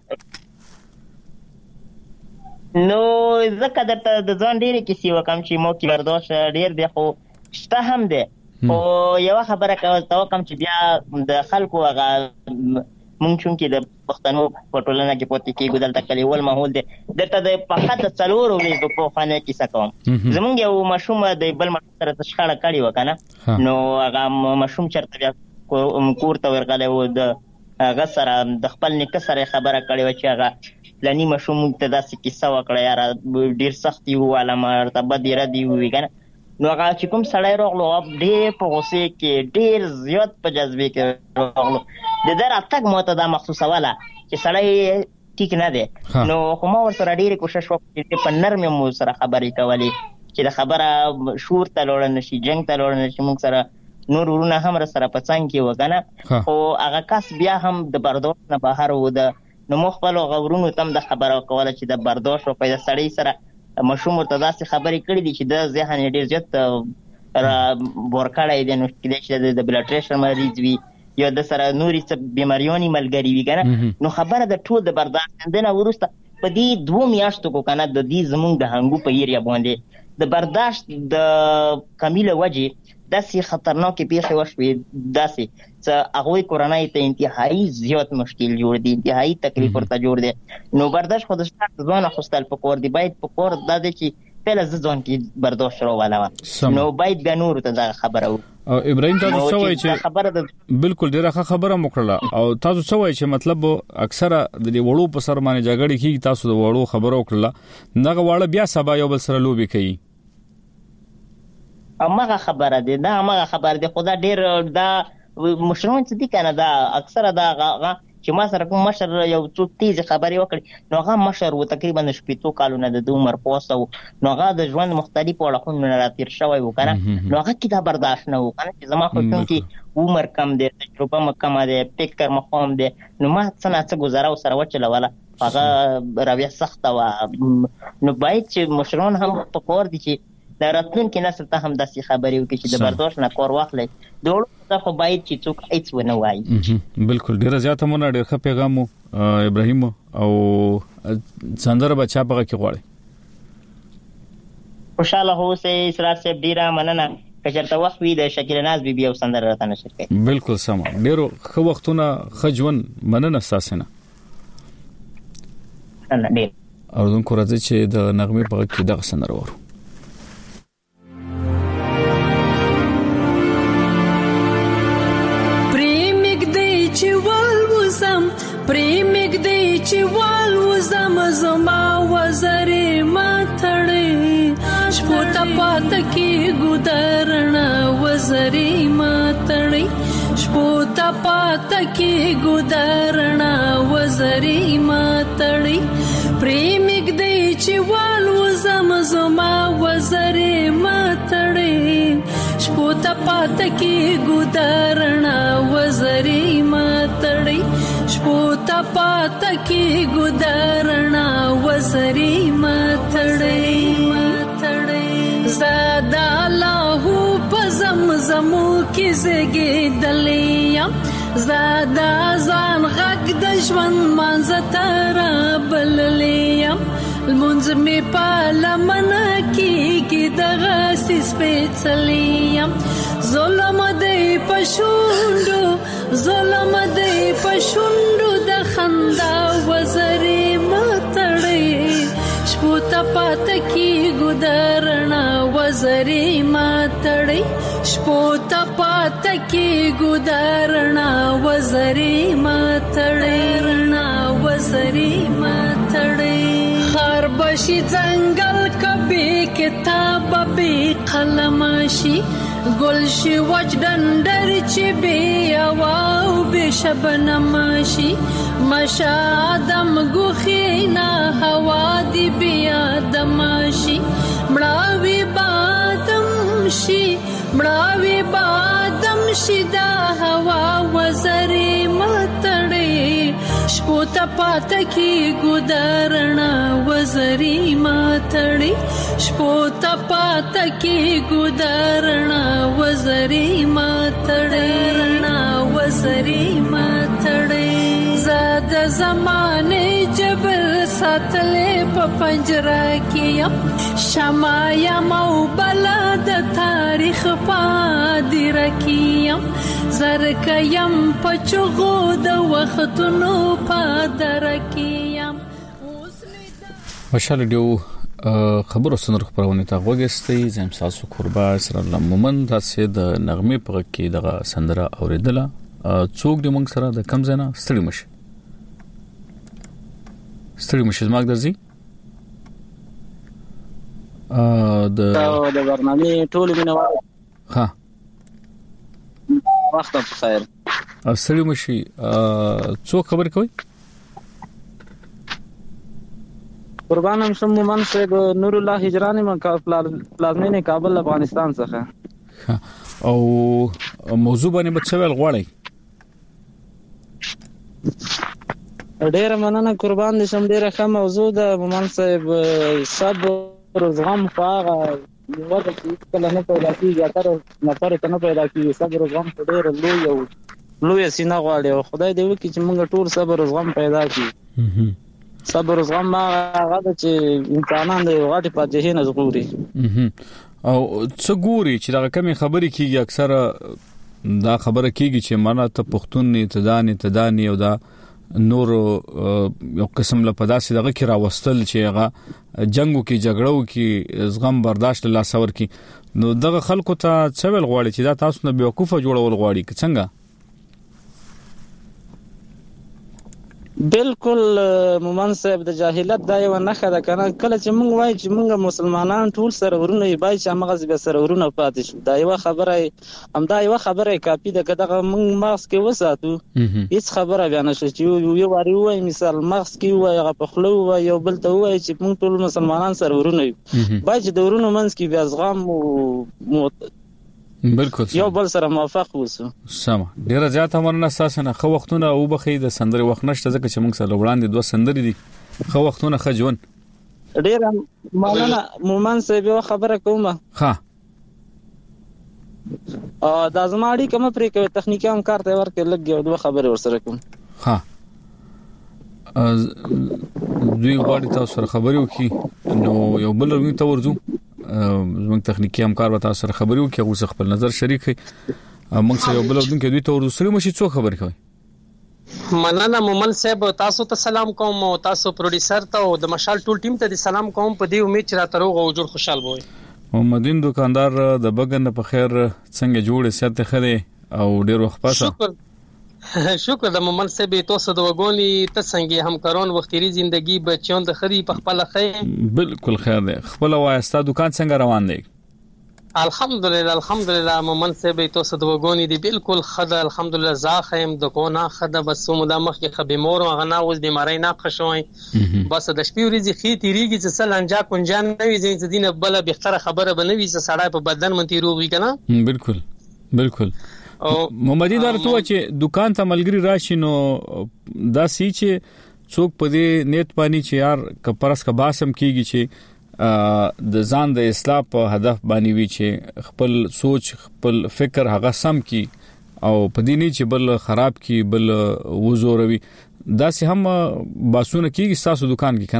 نو زکه درته د ځان ډیر کې سی وکم چې مو کې برداشت ډیر دی خو شته هم دی او یو خبره کوم چې بیا د خلکو هغه مونږ چې د پښتنو په ټولنه کې پاتې کېږو دلته کلیوال ماحول دی دلته د فقط څلورو ورځو په خانه کې سکوم زمونږ یو مشوم د بل مشوم سره تشخاړه کړی وکنه نو هغه مشوم چرته بیا کور ته ورغلی و د هغه سره د خپل نیکه سره خبره کړې و چې هغه لنی مشوم ته داسې کیسه وکړه یاره ډیر سخت یو علامه مرتبه دی ردی وی کنه نو هغه چې کوم سړی راغلو ډېر په غوسه کې ډېر زیات په جذبه کې راغلو د در اتګ ماته دا محسوسه ولا چې سړی ټیک نه دی نو خو ما ورسره ډېر کوشش وکړ چې په نرم مو سره خبرې کولې چې د خبره شور ته لوړ نشي جنگ ته لوړ نشي موږ سره نور ورونه هم سره په څنګ کې وکنه او هغه کس بیا هم د برداشت نه بهر و د نو مخبل غورونو تم د خبره کوله چې د برداشت او پیدا سړی سره مشوم ورته داسې خبرې کړې دي چې د ذهن ډېر زیات ورکړی دی نو کېدای شي د بلډ پریشر مریض وي یا د سره نورې څه بیماریانې ملګري وي که نه نو خبره د ټول د برداشت نه وروسته په دې 2 میاشتو کو که نه د دې زمونږ د هنګو په ایریا باندې د برداشت د کمیله وجې داسې خطرناکې پیښې وشوې داسې چې هغوی کورنۍ ته انتهایی زیات مشکل جوړ دی انتهایی تکلیف ورته جوړ دی نو برداشت خو د ځان اخیستل پکار دی باید پکار دا دی چې پهله زه ځان کې برداشت راولم نو باید بیا نورو ته دغه خبره وکړو او ابراهیم تاسو څه وایي چې بالکل ډیره خبره وکړه او تاسو څه وایي چې مطلب اکثره د وړو په سر باندې جګړې کیږي تاسو د وړو خبره وکړه دغه واړه بیا سبا یو بل سره لوبي کوي امغه خبره ده دا امغه خبره ده خدا ډیر دا مشرون څه دي کنه دا اکثره دا چې ما سره کوم مشر یو څو تیز خبرې وکړي نو هغه مشر و تقریبا 15 کالونه د عمر پوسو نو هغه د ژوند مختلف وړاندې را تیر شوی و کنه نو هغه کې دا برداشت نه و کنه چې زما خو چې عمر کم دی تجربه کم دی فکر مخام دی نو ما څنګه گزاره سره وچلواله هغه رویه سخت و نو باید چې مشرون هم په کور دي چې د راتلونکي نسل ته هم داسې خبرې وکړي چې د برداشت نه کار واخلي د وړو ته خو باید چې څوک هیڅ ونه وایي بالکل ډیر زیاته مونږ ډیر ښه پیغام ابراهیم او څنګه بچا پغه کې غواړي خوشاله هوسه اسرار صاحب ډیره مننه کچرته وخت وی د شکیل ناز بي او سندر راته نشر کوي بالکل سم ډیرو ښه وختونه خجون مننه ساسنه ډیر اردن کو راځي چې د نغمه په کې دغه سندر ورو پریمګ دی چې والوزم زما وزرې ماتړې شپو ته پات کې ګودرنا پاتکی ګدارنا وزري ماتړي پریمګ دی چې والو زمزما وزري ماتړي شپوتا پاتکی ګدارنا وزري ماتړي شپوتا پاتکی ګدارنا وزري ماتړي زادا الله پزمزمو کې زګې دلیم زادا ځان غږ د ژوند منځتر بللیم المنځ می پالمن کې دغه سپېڅلیم ظلم دی پښوندو ظلم دی پښوندو د خندا وزري ماتړي شپوتا پاتکی ګدارنا وزري ماتړي شپوتا پاتکی ګدارنا وزري ماتړي وزري ماتړي خر بشي ځنګل کبي کتاب به قلمشي گلشی وج دندر چی بی اواو بی شبنمشی مشادم گوخینا هوا دی بی آدمشی مراوی بادم شی دا هوا وزری ماتڑی شپوتا پاتکی ګدارنا وزري ماتړي شپوتا پاتکی ګدارنا وزري ماتړي وزري ماتړي زاد زمانه جبر ساتلې په پنجره کې شمایا مو بلد تاریخ پادې رکیم زرکیم پچغو د وختونو پادرکیم مشال دیو خبرو سنر خبرونه تا وګستې زم ساسو قربا سره لمن تاسو د نغمه په کې دغه سندره اوریدله څوک د موږ سره د کم زنه ستړي مشه زماګ درځي د برنامه ټول مینوال ها وخت په خیر ستړي مشه څوک خبر کوي قربان هم شم مومن صاحب نور الله هجرانی پلازمینه کابل افغانستان څخه او موضوع باندې بچول غواړي ډېر مننه قربان دي شم ډېر ښه موضوع ده مومن صاحب صبر زغم خواغه وخت چې کله نه پیدا کیږي تر نفر ته نه پیدا کیږي صبر زغم ډېر لوی سینه غواړي او خدای دې وکړي چې موږ ټول صبر زغم پیدا کړو صبر زغم هغه چې انسانان د غاټي پاتې نه زغوري او څه ګوري چې دا کومه خبرې کیږي اکثر دا خبره کیږي چې معنا ته پښتون نه تدانی او دا نور یو قسم له پداسې دغه کې راوستل چې هغه جنگو کې جګړو کې زغم برداشت لا سور کې نو دغه خلکو ته څه ویل غواړي چې دا تاسو نه بیوقوفه جوړول غواړي څنګه بالکل مومن صاحب د جاهلیت دا یو نخښه ده کنه کله چې موږ وایو چې موږ مسلمانان ټول سره ورونه یې بای چې موږ به سره ورونه پاتې شو دا یو خبره کافي ده کله موږ ماس کې وساتو هیڅ خبره بیان نشي چې یو واری وای مثال ماس کې وای هغه په خلو وای یو بل ته وای چې موږ ټول مسلمانان سره ورونه یو بای چې د ورونو منځ کې بیا زغم بالکل یو بل سره موافق وسو سم ډیر زیات امرنا اساسا خو وختونه او بخې د سندري وخت نشته ځکه چې موږ سره وړاندې دوه سندري دي خو وختونه خجون ډیر مولانا مومن صاحب یو خبره کومه ها دا زماړي کوم پرې کوي تخنیکی هم کار ته ورکې لګي دوه خبره ورسره کوم ها دوی غواړي تاسو سره خبرې وکړي نو یو بل ورته ورځو زموږ تخنیکی همکار وتا سره خبرې وکړي او خپل نظر شریک کړي موږ سره یو بل ورته دوی ته ورځو سره مشي څو خبر کوي مننه مومن صاحب تاسو ته سلام کوم او تاسو پروډوسر ته او د مشال ټول ټیم ته سلام کوم په دې امید چې راته روغ او جوړ خوشاله وي محمدین دکاندار د بګن په خیر څنګه جوړ سیاته خره او ډیر وخت پاسه شکر د مومن صاحب تاسو د وګونی ته څنګه همکاران وختيري ژوندۍ بچیان د خري په خپل خیر بالکل خیر دی خپل وایستا دکان څنګه روان دی الحمدلله مومن صاحب تاسو د وګونی دی بالکل خدا الحمدلله زاخم د کو نه خدا بس مودا مخ کې خبيمور غنا اوس بیماری نه خښوي بس د شپې ورځې خې تیریږي چې سلانجا کنجان نه وي چې دینه بل بهتره خبره بنوي چې سړی په بدن منتی روغي کنه بالکل او محمدي درته چې دکان ته ملګری راشي نو دا سی چې څوک په دې نیت باندې چې یار کپرس کا باسم کیږي چې د ځان د اصلاح په هدف باندې وی چې خپل سوچ خپل فکر هغه سم کی او په دې نه چې بل خراب کی بل وزوروي دا سه هم باسونه کیږي تاسو دکان کې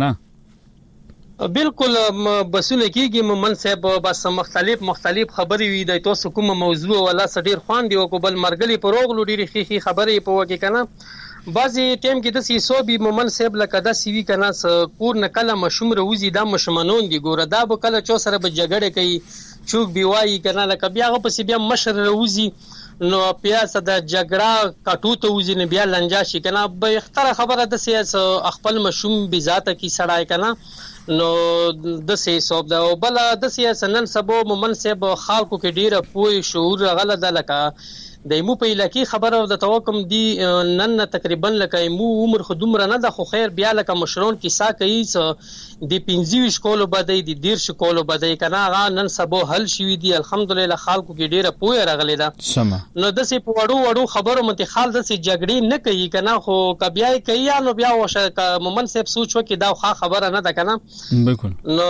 کنه بالکل بسونه کیږي مومن صاحب بس مختلف خبرې وي د تاسو کومه موضوع ولا سډیر خوان دی او بل مرګلي پروغلو ډیری خي خبرې په وکه کنه بعضی ټیم کې د سیسو بي مومن صاحب لکه د سی وی کنه کور نه کله مشوم روزي د مشمنون دي ګوره دا به کله چو سره به جګړه کوي چوک بي وای کنه لکه بیا غو پس بیا مشر روزي نو پیاسه د جګړه کټو ته وزي نه بیا لنجا شي کنه به اختر خبره د سیاس خپل مشوم بي ذاته کی سړای کنه نو د سیسو د بل د سیاس نن سبو مومن صاحب خلکو کې ډیره پوي شعور غلط ده لکه د مو په علاقې خبره د توکم دی نن تقریبا لکه مو عمر خدومره نه د خو خیر بیا لکه مشرون کیسه کوي د 15 کولو بدای د 10 کولو بدای کنه غا نن سبو حل شوی دی الحمدلله خلکو کې ډیره پوهه راغلی ده نو د سي په وړو خبرو منتخال د سي جګړې نه کوي کنه خو کبیای کوي نو بیا وشه مومن صاحب سوچ وکي دا خبره نه ده کنه بالکل نو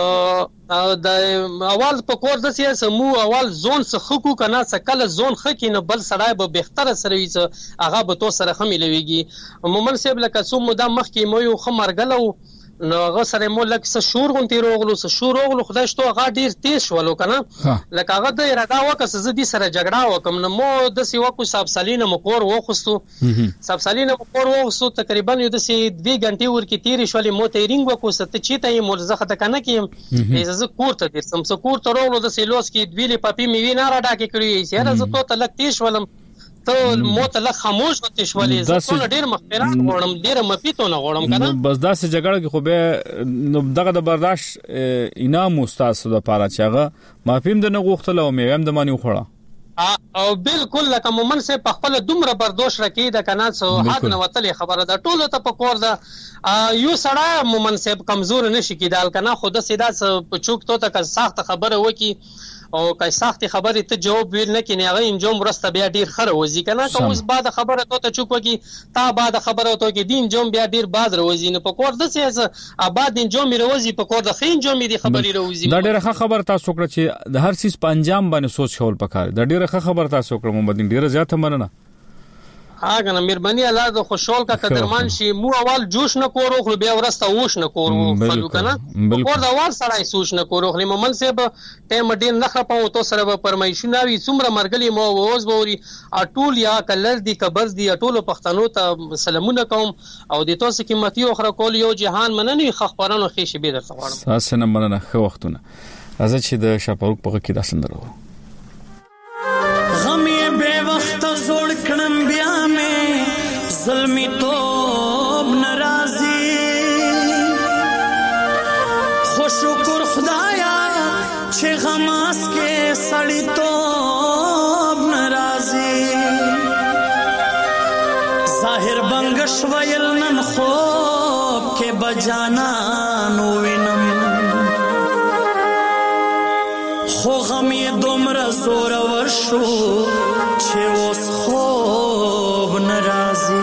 د اول په کور د سیاسه مو اول زون څخه کو کنه څکل زون خکې نو بل سړی به بهتره سره وي هغه به تو سره خملويږي مومن صاحب لکه څو مده مخکې مو یو خمرګلو نو هغه سره مو لکه څه شور غونتی روغلو خدای شته هغه ډیر تیز شولو کنه لکه هغه د اراده وکړه زه دې سره جګړه وکم نو مو د سی وکو صاحب سالینه مکور وخستو صاحب سالینه مکور وخستو تقریبا یو د سی 2 غنټې ورکی تیری شولې مو تیرینګ وکو ست چیته یې مرزخه د کنه کې زه کور ته درسم سو کور ته روغلو د سی لوس کې دویلې پاپی میوي نه را ډاکې کړی سره زه ته تلک تیز ولم ته موت له خاموش وته شولې زه ډېر مخفرات غوړم ډېر مپیتو نه غوړم کنه بس دا سه جګړه کې خو به نو دغه د برداشت انعام استاد د پاره چاغه مافیم د نه غوښتل او مې هم د مانی خوړه او بالکل لکه مومن سه په خپل دومره برداشت رکی د کنه سو حد نه وتلې خبره ده ټولو ته په کور ده یو سړی مومن سه کمزور نشي کېدال کنه خود سیدا په چوک ته که سخت خبره وکي او که سخت خبره ته جواب ویل نه کینی هغه انجام ورسته بیا ډیر خره وځي کنه که اوس بعد خبره ته چوک وکي تا بعد خبره ته کې دین جوم بیا ډیر بعد روزي نه په کور د سیاسه آباد انجام روزي په کور د خین انجام دي خبري روزي دا ډیره خبر تاسو کړ چې د هر سیس په انجام باندې سوچ کول پکاره دا ډیره خبر تاسو کړ محمد ډیره زیاته مننه هغه مهرباني الله د خوشحال کا قدرمان شي مو اول جوش نه کورو خو بیا ورسته وښ نه کورو خلو کنه کور د اول سره سوچ نه کورو خو مومن صاحب ټیم ډیر نه خپاو تو سره پرمایشونه وي څومره مرګلي مو ووز بوري اټول یا کلر دی کبر دی اټول پښتنو ته سلامونه کوم او د تاسو قیمتي اخره کول یو جهان منني خبرانو خېشي به درته غواړم تاسو نه مننه خو وختونه راځي چې د شاپروک په کې دا سندرو زوړ کړم بیا مې ظلمي توب ناراضي خو شکر خدایا چې غماس کې سړی توب ناراضي ظاهر بنگش ویل نن خوب کې بجانا نو وینم خو غم یې دومره زور ورشو چې اوس خوب ناراضي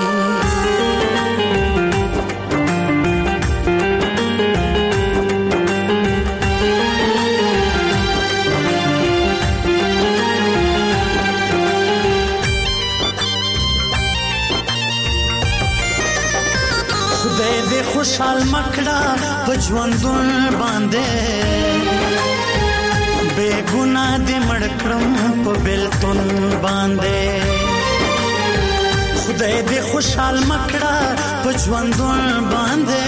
خدای دې خوشحال مکړه په ژوندون باندې بے گناہ دے مڑکڑم پا بلتون باندے خدای دے خوشحال مکڑا پا جواندون باندے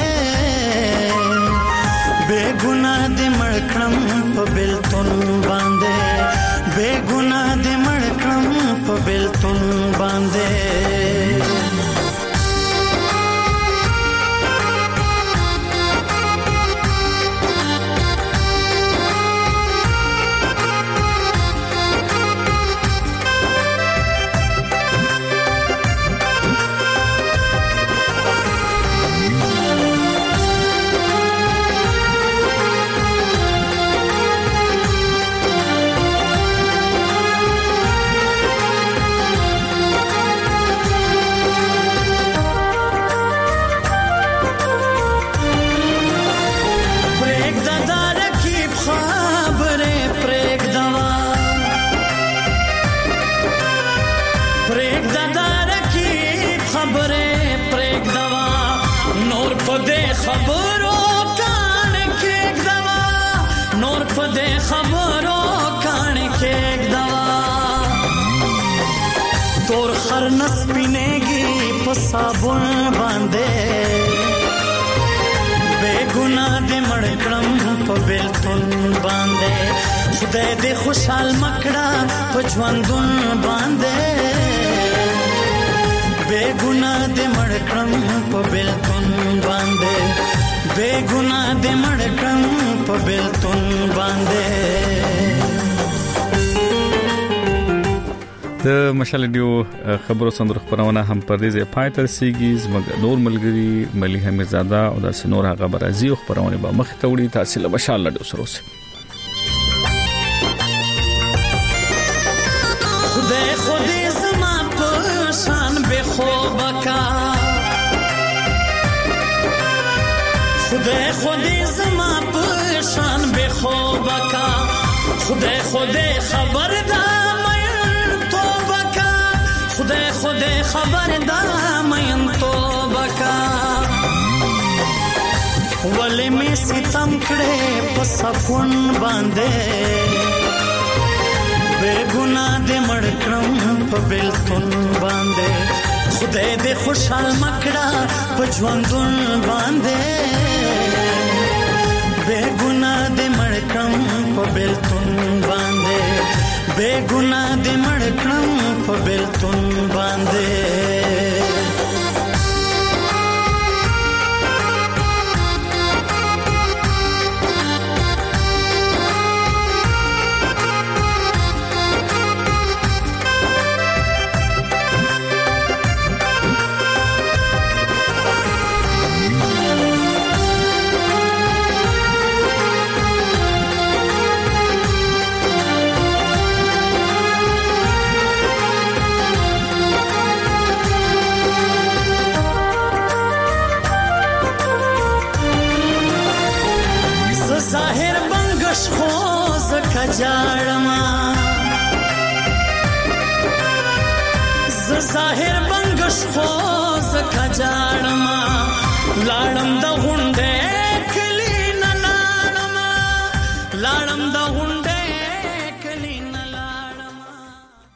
بے گناہ دے مڑکڑم پا بلتون باندے بے گناہ دے مڑکڑم پا بلتون باندے خبره پرېګ دوا نور پدې خبرو کان کې دوا نور پدې خبرو کان کې دوا تور خر نس پینېږي په صابون باندې بے گناہ دې مړ کړم په بیلتون باندې خدای دې خوشحال مکړه په ژوندون باندې بے گناہ دې مړ کړم په بیلتون باندې بے گناہ دې مړ کړم په بیلتون باندې د مشالډیو خبرو سندرو خبرونه هم پر دې پای تر سیږي زموږ نور ملګری ملي حمیدزاده او د سنور هغه برازي خبرونه به مخ ته وړي تاسو له مشالډیو سره اوسئ خدای زما په شان به خوب کا خدای زما په شان به خوب کا خدای خبر دا مې توبه کا خدای خبر دا مې توبه کا ولې مې ستم کړې په سکون باندې بے گناہ دې مړ کړم په بیلتون باندې خدای دې خوشحال مکړه په ژوندون باندې بے گناہ دې مړ کړم په بیلتون باندې بے گناہ دې مړ کړم په بیلتون باندې ظاهر بنگش خو زکه جاړم لاړم د غون